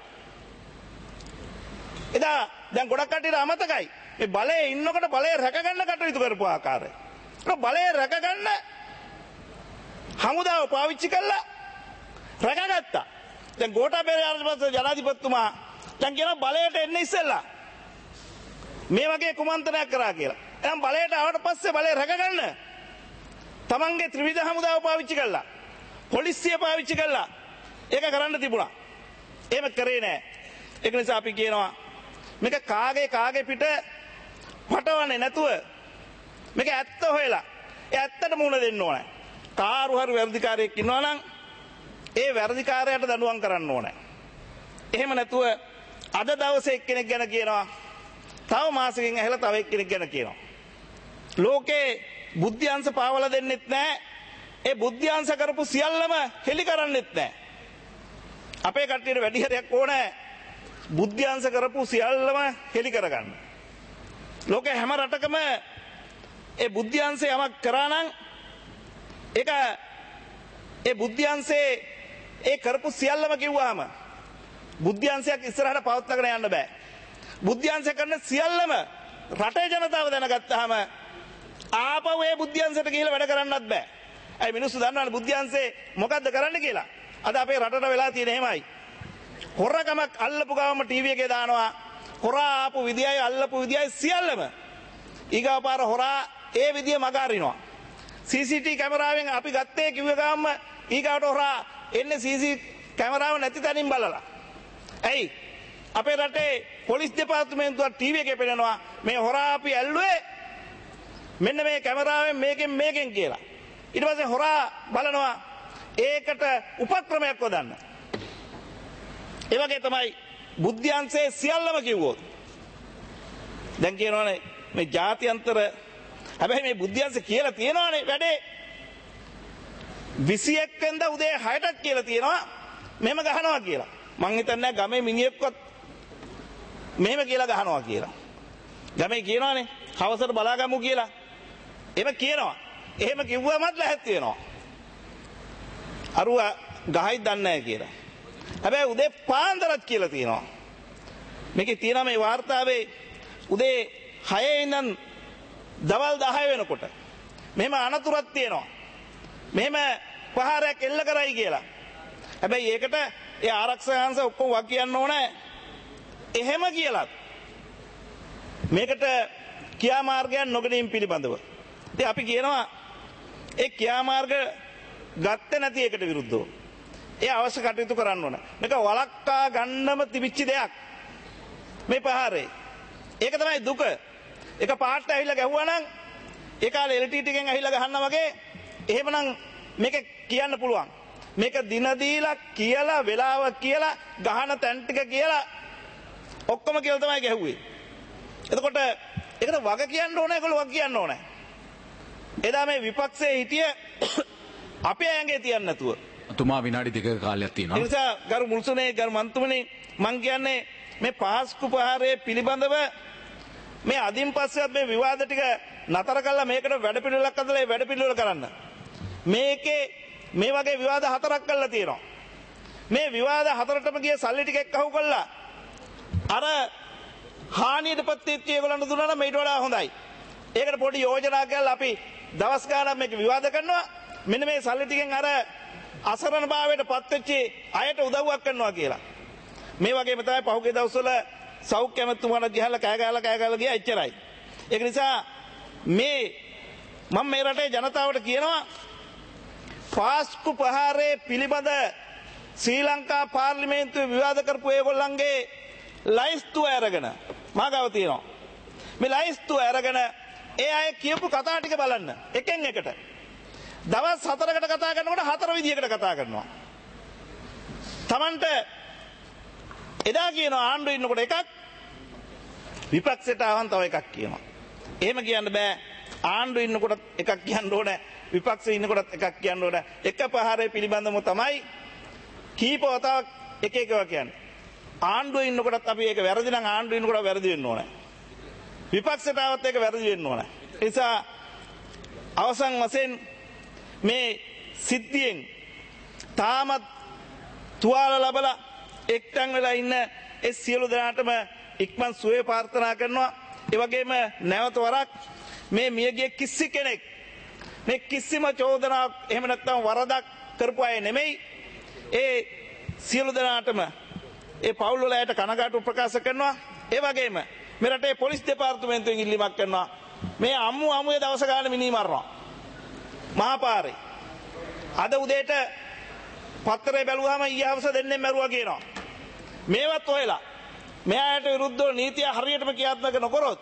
එදා දැන් ගොඩක් කට්ටියට අමතකයි. මේ බලයේ ඉන්නකොට බලය රැකගන්න කටයුතු කරපු ආකාරය. ඒක බලය රැකගන්න හමුදාව පාවිච්චි කළා රැකගත්තා. දැන් ගෝඨාභය රාජපක්ෂ ජනාධිපතිතුමා දැන් කියන බලයට එන්න ඉස්සෙල්ලා මේ වගේ කුමන්ත්‍රණයක් කරා කියලා. එහෙනම් බලයට ආවට පස්සේ බලය රැකගන්න තමන්ගේ ත්‍රිවිධ හමුදාව පාවිච්චි කළා. පොලිසිය පාවිච්චි කළා. ඒක කරන්න තිබුණා. එහෙම කරේ නෑ. ඒක නිසා අපි කියනවා මේක කාගේ පිට පටවන්නේ නැතුව මේක ඇත්ත හොයලා ඒ ඇත්තට මුහුණ දෙන්න ඕනේ. කාරු හරි වැරදිකාරයෙක් ඉන්නවා නම් ඒ වැරදිකාරයාට දඬුවම් කරන්න ඕනේ. එහෙම නැතුව අද දවසේ එක්කෙනෙක් ගැන කියනවා තව මාසෙකින් ඇහැලා තව එක්කෙනෙක් ගැන කියනවා. ලෝකේ බුද්ධ්‍යංශ පාවලා දෙන්නෙත් නැහැ. ඒ බුද්ධ්‍යංශ කරපු සියල්ලම හෙලි කරන්නෙත් නැහැ. අපේ කට්ටියට වැඩි හරියක් ඕනේ බුද්ධ්‍යංශ කරපු සියල්ලම හෙලි කරගන්න. ලෝකේ හැම රටකම ඒ බුද්ධ්‍යංශය යමක් කරා නම් ඒක ඒ බුද්ධ්‍යංශේ ඒ කරපු සියල්ලම කිව්වහම බුද්ධ්‍යංශයක් ඉස්සරහට පවත්වාගෙන යන්න බෑ. බුද්ධ්‍යංශ කරන සියල්ලම රටේ ජනතාව දැනගත්තාම ආපහු ඒ බුද්ධ්‍යංශයට ගිහිල්ලා වැඩ කරන්නත් බෑ. අයි මිනිස්සු දන්නවනේ බුද්ධ්‍යංශේ මොකද්ද කරන්න කියලා. අද අපේ රටට වෙලා තියෙන එහෙමයි. හොරකමක් අල්ලපු ගාම ටීවී එකේ දානවා. හොරා ආපු විදියයි අල්ලපු විදියයි සියල්ලම. ඊගාව පාර හොරා ඒ විදිය මග අරිනවා. CCTV කැමරාවෙන් අපි ගත්තේ කිව්ව ගාම ඊගාවට හොරා එන්නේ CCTV කැමරාව නැති තැනින් බලලා. ඇයි? අපේ රටේ පොලිස් දෙපාර්තමේන්තුව ටීවී එකේ පෙන්නනවා මේ හොරා අපි ඇල්ලුවේ මෙන්න මේ කැමරාවෙන් මේකෙන් කියලා. ඊට පස්සේ හොරා බලනවා ඒකට උපක්‍රමයක් හොදන්න. ඒ වගේ තමයි බුද්ධ්‍යංශයේ සියල්ලම කිව්වොත්. දැන් කියනවානේ මේ ජාත්‍යන්තර හැබැයි මේ බුද්ධ්‍යංශ කියලා තියෙනවානේ වැඩේ 21 වෙනිදා උදේ 6ටත් කියලා තියෙනවා මෙහෙම ගහනවා කියලා. මං හිතන්නේ ගමේ මිනිහෙක්වත් මෙහෙම කියලා ගහනවා කියලා. ගමේ කියනවානේ හවසට බලාගමු කියලා. එහෙම කියනවා. එහෙම කිව්වමත් ලැහැත් වෙනවා. අරුව ගහයි දන්නේ නැහැ කියලා. හැබැයි උදේ පාන්දරත් කියලා තියෙනවා. මේකේ තියෙනවා මේ වාර්තාවේ උදේ 6 ඉඳන් දවල් 10 වෙනකොට මෙහෙම අනතුරක් තියෙනවා. මෙහෙම පහරයක් එල්ල කරයි කියලා. හැබැයි ඒකට ඒ ආරක්ෂකයන්ස ඔක්කොම වක් කියන්න ඕනේ. එහෙම කියලා. මේකට ක්‍රියාමාර්ගයන් නොගැනීම පිළිබඳව. ඉතින් අපි කියනවා ඒ ක්‍රියාමාර්ග ගත්තේ නැති එකට විරුද්ධව. ඒ අවශ්‍ය කටයුතු කරන්න ඕන. මේක වළක්වා ගන්නම තිබිච්ච දෙයක්. මේ පහරේ. ඒක තමයි දුක. එක පාට ඇහිලා ගැහුවා නම් ඒ කාලේ LTT එකෙන් ඇහිලා ගහන්නා වගේ එහෙමනම් මේක කියන්න පුළුවන්. මේක දින දීලා කියලා වෙලාව කියලා ගහන තැන් ටික කියලා ඔක්කොම කියලා තමයි ගැහුවේ. එතකොට ඒකට වග කියන්න ඕනේ ඒගොල්ලෝ වග කියන්න ඕනේ. එදා මේ විපක්ෂයේ හිටිය අපේ ඇඟේ තියන්න නැතුව. තුමා විනාඩි 2ක කාලයක් තියෙනවා. ඒ නිසා ගරු මුල්සුනේ ගරු මන්තුමනි මං කියන්නේ මේ පාස්කු පහරේ පිළිබඳව මේ අදින් පස්සෙත් මේ විවාද ටික නතර කළා මේකට වැඩපිළිවෙලක් අදලා ඒ වැඩපිළිවෙල කරන්න. මේකේ මේ වගේ විවාද 4ක් කරලා තියෙනවා. මේ විවාද 4ටම ගිය සල්ලි ටික එක්කහුව කළා. අර හානියටපත් වෙච්ච ඒගොල්ලන්ට දුන්නා නම් ඊට වඩා හොඳයි. ඒකට පොඩි යෝජනා කරලා අපි දවස් ගානක් මේක විවාද කරනවා. මෙන්න මේ සල්ලි ටිකෙන් අර අසරණ භාවයට පත් වෙච්ච අයට උදව්වක් කරනවා කියලා. මේ වගේම තමයි පහුගිය දවස්වල සෞඛ්‍ය ඇමතුමාට ගිහලා කෑ ගහලා ගියා එච්චරයි. ඒක නිසා මම මේ රටේ ජනතාවට කියනවා පාස්කු පහරේ පිළිබඳ ශ්‍රී ලංකා පාර්ලිමේන්තුවේ විවාද කරපු ඒගොල්ලන්ගේ ලයිස්තුව අරගෙන මාගාව තියෙනවා. මේ ලයිස්තුව අරගෙන ඒ අය කියපු කතා ටික බලන්න. එකෙන් එකට. දවස් 4කට කතා කරනකොට 4 විදියකට කතා කරනවා. Tamanට එදා කියනවා ආණ්ඩුවේ ඉන්නකොට එකක් විපක්ෂයට ආවන් තව එකක් කියනවා. එහෙම කියන්න බෑ. ආණ්ඩුවේ ඉන්නකොට එකක් කියන්න ඕනේ. විපක්ෂයේ ඉන්නකොටත් එකක් කියන්න ඕනේ. එක පහරේ පිළිබඳව තමයි කීප වතාවක් එක එකව කියන්නේ. ආණ්ඩුවේ ඉන්නකොටත් අපි ඒක වැරදි නම් ආණ්ඩුවේ ඉන්නකොට වැරදි වෙන්න ඕනේ. විපක්ෂයට ආවත් ඒක වැරදි වෙන්න ඕනේ. ඒ නිසා අවසන් වශයෙන් මේ සිද්ධියෙන් තාමත් තුවාල ලැබලා එක්තැන් වෙලා ඉන්න ඒ සියලු දෙනාටම ඉක්මන් සුවය ප්‍රාර්ථනා කරනවා. ඒ වගේම නැවත වරක් මේ මියගිය කිසි කෙනෙක් මේ කිසිම චෝදනාවක් එහෙම නැත්නම් වරදක් කරපු අය නෙමෙයි. ඒ සියලු දෙනාටම ඒ පවුල් වල අයට කනගාටු ප්‍රකාශ කරනවා. ඒ වගේම මේ රටේ පොලිස් දෙපාර්තමේන්තුවෙන් ඉල්ලීමක් කරනවා. මේ අමුයේ දවස ගන්න මිනී මරනවා. මහපාරේ. අද උදේට පත්තරේ බැලුවාම ඊයේ හවස දෙන්නේ මැරුවා කියනවා. මේවත් ඔයලා මෙයාට විරුද්ධව නීතිය හරියටම ක්‍රියාත්මක නොකරොත්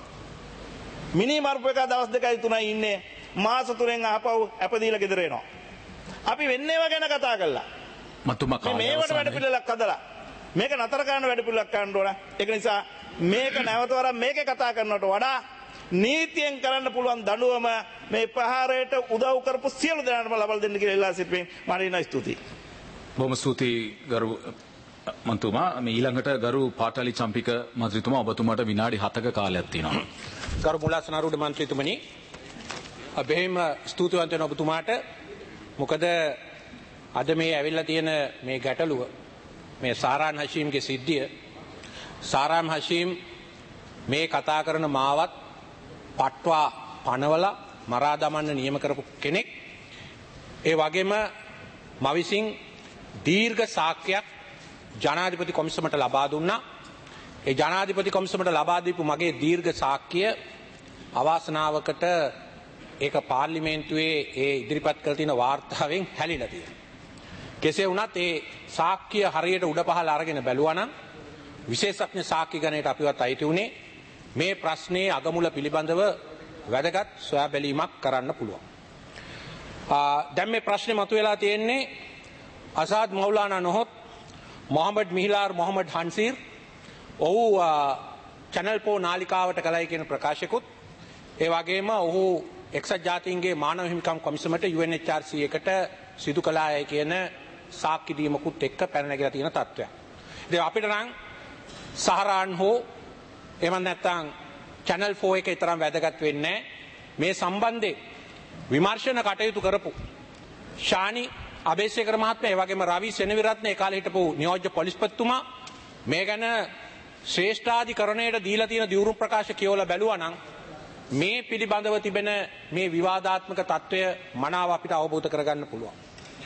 මිනි මරුප එක දවස් 2යි 3යි ඉන්නේ මාස 3න් ආපහු අපදීලා ගෙදර එනවා. අපි වෙන්නේව ගැන කතා කළා. මතුමා කාලය මේවට වැඩ පිළිලක් හදලා මේක නතර කරන්න වැඩ පිළිලක් කරන්න ඕන. ඒක නිසා මේක නැවත වරක් මේකේ කතා කරනවට වඩා නීතියෙන් කරන්න පුළුවන් දඬුවම මේ ප්‍රහාරයට උදව් කරපු සියලු දෙනාටම ලබා දෙන්න කියලා ඉල්ලා සිටින්න මරිනා ස්තුතියි. බොහොම ස්තුතියි ගරු මන්තුමා. මේ ඊළඟට ගරු පාටලි චම්පික මන්ත්‍රීතුමා ඔබතුමාට විනාඩි 7ක කාලයක් තියෙනවා. ගරු මුලාසනාරූඪ මන්ත්‍රීතුමනි බෙහෙම ස්තුතිවන්ත වෙන ඔබතුමාට. මොකද අද මේ ඇවිල්ලා තියෙන මේ ගැටලුව මේ සාරාන් හෂීම්ගේ සිද්ධිය සාරාම් හෂීම් මේ කතා කරන මාවත් පට්වා පනවලා මරා දමන්න නියම කරපු කෙනෙක්. ඒ වගේම මම විසින් දීර්ඝ සාක්ෂියක් ජනාධිපති කොමිසමට ලබා දුන්නා. ඒ ජනාධිපති කොමිසමට ලබා දීපු මගේ දීර්ඝ සාක්ෂිය අවාසනාවකට ඒක පාර්ලිමේන්තුවේ ඒ ඉදිරිපත් කළ තියෙන වාර්තාවෙන් හැලිලා තියෙනවා. කෙසේ වුණත් ඒ සාක්ෂිය හරියට උඩ පහළ අරගෙන බැලුවා නම් විශේෂඥ සාක්ෂි ගණයට අපිවත් අයිති උනේ මේ ප්‍රශ්නේ අගමුල පිළිබඳව වැදගත් සොයා බැලීමක් කරන්න පුළුවන්. දැන් මේ ප්‍රශ්නේ මතුවලා තියෙන්නේ අසාද් මෞලානා නොහොත් මොහමඩ් මිහිලාර් මොහමඩ් හන්සීර් ඔහු චැනල් පෝ නාලිකාවට කළයි කියන ප්‍රකාශයකුත් ඒ වගේම ඔහු එක්සත් ජාතීන්ගේ මානව හිමිකම් කොමිසමට UNHRC එකට සිදු කළායයි කියන සාක්ෂි දීමකුත් එක්ක පැන නැගලා තියෙන තත්ත්වයක්. ඉතින් අපිට නම් සහරාන් හෝ එහෙම නැත්නම් channel 4 එකේ තරම් වැදගත් වෙන්නේ මේ සම්බන්ධයෙන් විමර්ශන කටයුතු කරපු ශානි අබේසේකර මහත්මයා ඒ වගේම රවි සෙනවිරත්න ඒ කාලේ හිටපු නියෝජ්‍ය පොලිස්පතිතුමා මේ ගැන ශ්‍රේෂ්ඨාධිකරණයට දීලා තියෙන දියුරුම් ප්‍රකාශ කියවලා බැලුවා නම් මේ පිළිබඳව තිබෙන මේ විවාදාත්මක තත්ත්වය මනාව අපිට අවබෝධ කරගන්න පුළුවන්.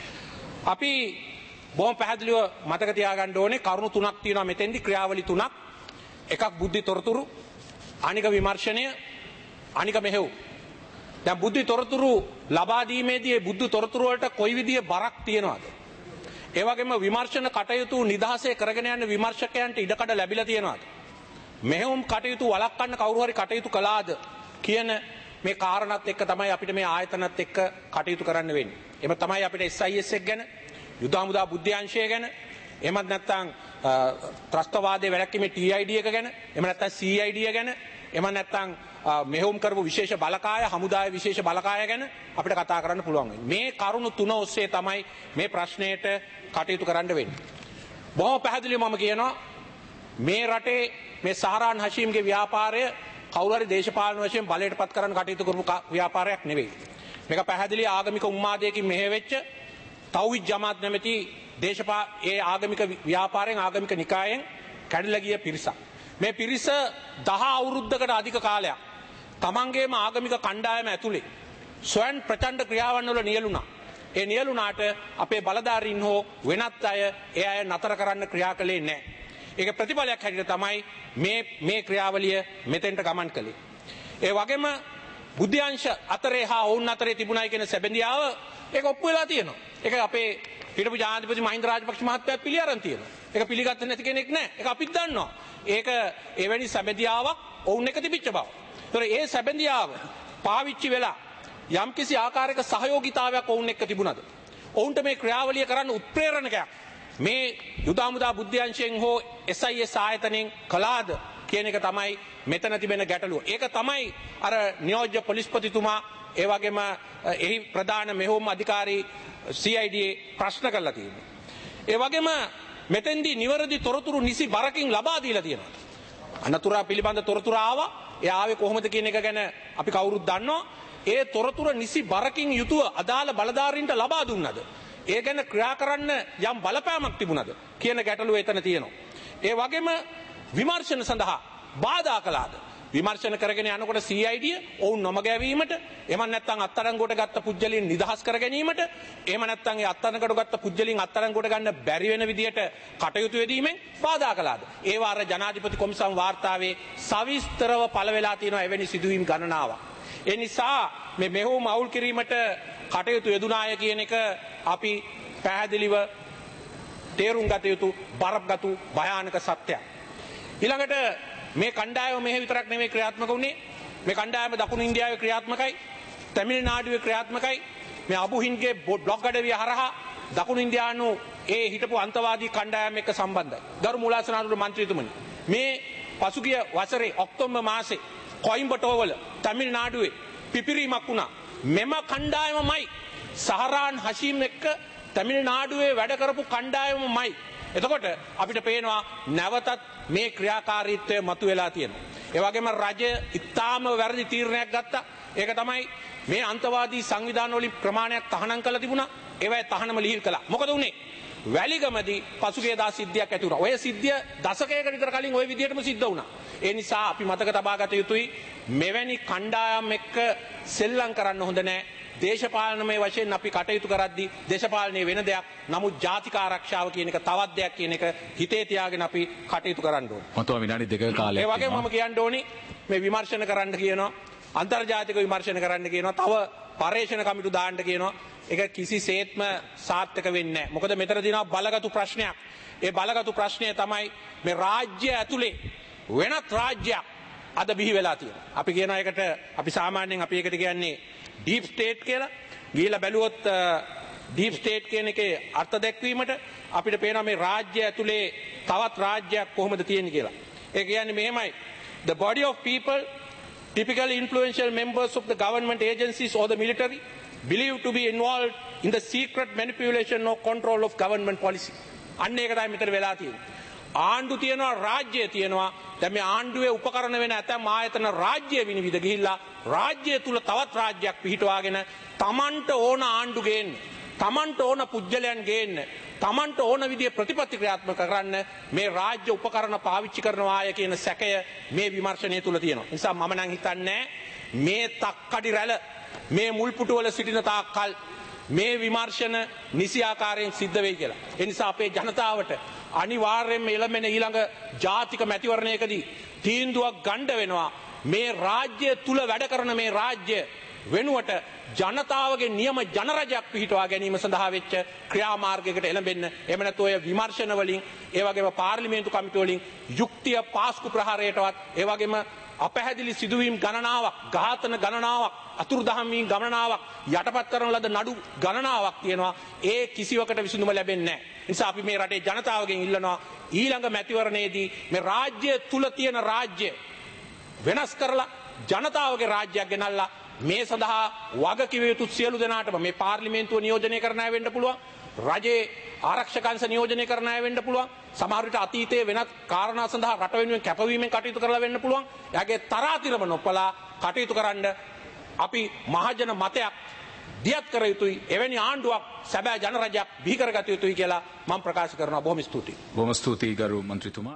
අපි බොහොම පැහැදිලිව මතක තියාගන්න ඕනේ කරුණු තුනක් තියෙනවා මෙතෙන්දි ක්‍රියාවලි තුනක්. එකක් බුද්ධි තොරතුරු, අනික විමර්ශනය, අනික මෙහෙව්. දැන් බුද්ධි තොරතුරු ලබා දීමේදී මේ බුද්ධි තොරතුරු වලට කොයි විදිහේ බරක් තියෙනවද? ඒ වගේම විමර්ශන කටයුතු නිදහසේ කරගෙන යන විමර්ශකයන්ට ඉඩකඩ ලැබිලා තියෙනවද? මෙහෙවුම් කටයුතු වළක්වන්න කවුරු හරි කටයුතු කළාද කියන මේ කාරණාත් එක්ක තමයි අපිට මේ ආයතනත් එක්ක කටයුතු කරන්න වෙන්නේ. එම තමයි අපිට SIS එක ගැන, යුද හමුදා බුද්ධ්‍යංශය ගැන, එහෙමත් නැත්නම් ත්‍රස්තවාදයේ වැළැක්වීමේ TID එක ගැන, එහෙම නැත්නම් CID ගැන, එහෙම නැත්නම් මෙහෙයුම් කරපු විශේෂ බලකාය, හමුදායේ විශේෂ බලකාය ගැන අපිට කතා කරන්න පුළුවන් වෙන්නේ. මේ කරුණු තුන ඔස්සේ තමයි මේ ප්‍රශ්නයට කටයුතු කරන්න වෙන්නේ. බොහොම පැහැදිලිව මම කියනවා මේ රටේ මේ සහරාන් හෂීම්ගේ ව්‍යාපාරය කවුරු හරි දේශපාලන වශයෙන් බලයට පත් කරන්න කටයුතු කරපු ව්‍යාපාරයක් නෙවෙයි. මේක පැහැදිලි ආගමික උන්මාදයකින් මෙහෙවෙච්ච තෞහිද් ජමාත් නැමැති ඒ ආගමික ව්‍යාපාරයෙන් ආගමික නිකායෙන් කැඩලා ගිය පිරිසක්. මේ පිරිස 10 අවුරුද්දකට අධික කාලයක් තමන්ගේම ආගමික කණ්ඩායම ඇතුලේ ස්වයන් ප්‍රචණ්ඩ ක්‍රියාවන් වල නියලුණා. ඒ නියලුණාට අපේ බලධාරීන් හෝ වෙනත් අය ඒ අය නතර කරන්න ක්‍රියා කළේ නැහැ. ඒක ප්‍රතිඵලයක් හැටියට තමයි මේ ක්‍රියාවලිය මෙතෙන්ට ගමන් කළේ. ඒ වගේම බුද්ධ්‍යංශ අතරේ හා ඔවුන් අතරේ තිබුණයි කියන සැබඳියාව ඒක ඔප්පු වෙලා තියෙනවා. ඒක අපේ හිටපු ජනාධිපති මහින්ද රාජපක්ෂ මහත්තයාත් පිළි අරන් තියෙනවා. ඒක පිළිගත්තේ නැති කෙනෙක් නැහැ. ඒක අපිත් දන්නවා. ඒක එවැනි සැබඳියාවක් ඔවුන් එක තිබිච්ච බව. ඒතර ඒ සැබඳියාව පාවිච්චි වෙලා යම්කිසි ආකාරයක සහයෝගීතාවයක් ඔවුන් එක්ක තිබුණාද? ඔවුන්ට මේ ක්‍රියාවලිය කරන්න උත්ප්‍රේරණකයක් මේ යුද හමුදා බුද්ධ්‍යංශයෙන් හෝ SIS ආයතනයෙන් කළාද කියන එක තමයි මෙතන තිබෙන ගැටලුව. ඒක තමයි අර නියෝජ්‍ය පොලිස්පතිතුමා ඒ වගේම එහි ප්‍රධාන මෙහෙයුම් අධිකාරී CID ප්‍රශ්න කරලා තියෙනවා. ඒ වගේම මෙතෙන්දී නිවැරදි තොරතුරු නිසි බරකින් ලබා දීලා තියෙනවා. අනතුරා පිළිබඳ තොරතුරු ආවා. ඒ ආවේ කොහොමද කියන එක ගැන අපි කවුරුත් දන්නවා. ඒ තොරතුරු නිසි බරකින් යුතුව අදාළ බලධාරීන්ට ලබා දුන්නද? ඒ ගැන ක්‍රියා කරන්න යම් බලපෑමක් තිබුණද කියන ගැටලුව එතන තියෙනවා. ඒ වගේම විමර්ශන සඳහා බාධා කළාද? විමර්ශන කරගෙන යනකොට CID ඔවුන් නොමගැවීමට, එහෙම නැත්නම් අත්අඩංගුවට ගත්ත පුජ්‍යලින් නිදහස් කර ගැනීමට, එහෙම නැත්නම් ඒ අත්අඩංගුවට ගත්ත පුජ්‍යලින් අත්අඩංගුවට ගන්න බැරි වෙන විදියට කටයුතු යෙදීමෙන් බාධා කළාද? ඒ වාර ජනාධිපති කොමිසම් වාර්තාවේ සවිස්තරව පළ වෙලා තියෙනවා එවැනි සිදුවීම් ගණනාවක්. ඒ නිසා මේ මෙහෙයුම් අවුල් කිරීමට කටයුතු යෙදුනාය කියන එක අපි පැහැදිලිව තේරුම් ගත යුතු බරපතල භයානක සත්‍යයක්. ඊළඟට මේ කණ්ඩායම මෙහෙ විතරක් නෙමෙයි ක්‍රියාත්මක වුණේ. මේ කණ්ඩායම දකුණු ඉන්දියාවේ ක්‍රියාත්මකයි, තමිල්නාඩුවේ ක්‍රියාත්මකයි. මේ අබුහින්ගේ බ්ලොග් අඩවිය හරහා දකුණු ඉන්දියානු ඒ හිටපු අන්තවාදී කණ්ඩායම එක්ක සම්බන්ධයි. ගරු මූලාසනාධිපති මන්ත්‍රීතුමනි, මේ පසුගිය වසරේ ඔක්තෝබර් මාසේ කොයිම්බටෝවල තමිල්නාඩුවේ පිපිරීමක් වුණා. මෙම කණ්ඩායමමයි සහරාන් හෂීම් එක්ක තමිල්නාඩුවේ වැඩ කරපු කණ්ඩායමමයි. එතකොට අපිට පේනවා නැවතත් මේ ක්‍රියාකාරීත්වය මතුවලා තියෙනවා. ඒ වගේම රජය ඉතාම වැරදි තීරණයක් ගත්තා. ඒක තමයි මේ අන්තවාදී සංවිධාන වලින් ප්‍රමාණයක් තහනම් කළා තිබුණා. ඒවයි තහනම ලිහිල් කළා. මොකද උනේ? වැලිගමදී පසුගියදා සිද්ධියක් ඇති වුණා. ඔය සිද්ධිය දශකයකට විතර කලින් ওই විදිහටම සිද්ධ වුණා. ඒ නිසා අපි මතක තබා ගත යුතුයි මෙවැනි කණ්ඩායම් එක්ක සෙල්ලම් කරන්න හොඳ නැහැ. දේශපාලනමය වශයෙන් අපි කටයුතු කරද්දී දේශපාලනයේ වෙන දෙයක්. නමුත් ජාතික ආරක්ෂාව කියන එක තවත් දෙයක් කියන එක හිතේ තියාගෙන අපි කටයුතු කරන්න ඕනේ. මතව විනාඩි 2ක කාලයක්. ඒ වගේම මම කියන්න ඕනේ මේ විමර්ශන කරන්න කියනවා. අන්තර්ජාතික විමර්ශන කරන්න කියනවා. තව පර්යේෂණ කමිටු දාන්න කියනවා. ඒක කිසිසේත්ම සාර්ථක වෙන්නේ නැහැ. මොකද මෙතන දිනවා බලගතු ප්‍රශ්නයක්. ඒ බලගතු ප්‍රශ්නය තමයි මේ රාජ්‍ය ඇතුලේ වෙනත් රාජ්‍යයක් අද බිහි වෙලා තියෙනවා. අපි කියන එකට අපි සාමාන්‍යයෙන් අපි ඒකට කියන්නේ ඩීප් ස්ටේට් කියලා. ගිහිලා බැලුවොත් ඩීප් ස්ටේට් කියන එකේ අර්ථ දැක්වීමට අපිට පේනවා මේ රාජ්‍ය ඇතුලේ තවත් රාජ්‍යයක් කොහොමද තියෙන්නේ කියලා. ඒ කියන්නේ මෙහෙමයි. The body of people, typically influential members of the government agencies or the military, believed to be involved in the secret manipulation or control of government policy. අන්න ඒක තමයි මෙතන වෙලා තියෙන්නේ. ආණ්ඩු තියෙනවා, රාජ්‍යය තියෙනවා. දැන් මේ ආණ්ඩුවේ උපකරණ වෙන ඇතැම් ආයතන රාජ්‍ය විනිවිද ගිහිල්ලා රාජ්‍ය තුල තවත් රාජ්‍යයක් පිහිටවාගෙන තමන්ට ඕන ආණ්ඩු ගේන්න, තමන්ට ඕන පුජ්‍යලයන් ගේන්න, තමන්ට ඕන විදිහේ ප්‍රතිපත්ති ක්‍රියාත්මක කරන්න මේ රාජ්‍ය උපකරණ පාවිච්චි කරනවාය කියන සැකය මේ විමර්ශනය තුල තියෙනවා. ඒ නිසා මම නම් හිතන්නේ මේ තක්කඩි රැළ මේ මුල්පුටුවල සිටින තාක්කල් මේ විමර්ශන නිසි ආකාරයෙන් සිද්ධ වෙයි කියලා. ඒ නිසා අපේ ජනතාවට අනිවාර්යයෙන්ම එළමෙන ඊළඟ ජාතික මැතිවරණයකදී තීන්දුවක් ගන්න වෙනවා. මේ රාජ්‍ය තුල වැඩ කරන මේ රාජ්‍ය වෙනුවට ජනතාවගේ නියම ජනරජයක් පිහිටවා ගැනීම සඳහා වෙච්ච ක්‍රියාමාර්ගයකට එළඹෙන්න. එහෙම නැත්නම් ඔය විමර්ශන වලින්, ඒ වගේම පාර්ලිමේන්තු කමිටු වලින් යුක්තිය පාස්කු ප්‍රහාරයටවත්, ඒ වගේම අපැහැදිලි සිදුවීම් ගණනාවක්, ඝාතන ගණනාවක්, අතුරුදහන් වීම ගණනාවක්, යටපත් කරන ලද නඩු ගණනාවක් තියෙනවා. ඒ කිසිවකට විසඳුම ලැබෙන්නේ නැහැ. ඒ නිසා අපි මේ රටේ ජනතාවගෙන් ඉල්ලනවා ඊළඟ මැතිවරණයේදී මේ රාජ්‍ය තුල තියෙන රාජ්‍ය වෙනස් කරලා ජනතාවගේ රාජ්‍යයක් ගෙනල්ලා මේ සඳහා වගකිව යුතු සියලු දෙනාටම මේ පාර්ලිමේන්තුව නියෝජනය කරන අය වෙන්න පුළුවන්, රජයේ ආරක්ෂකංශ නියෝජනය කරන අය වෙන්න පුළුවන්, සමහර විට අතීතයේ වෙනත් කාරණා සඳහා රට වෙනුවෙන් කැපවීමෙන් කටයුතු කරලා වෙන්න පුළුවන්. එයාගේ තරාතිරම නොපලා කටයුතු කරන්න අපි මහජන මතයක් දියත් කර යුතුයි. එවැනි ආණ්ඩුවක් සැබෑ ජනරජයක් බිහි කරගත යුතුයි කියලා මම ප්‍රකාශ කරනවා. බොහොම ස්තුතියි. බොහොම ස්තුතියි ගරු මන්ත්‍රීතුමා.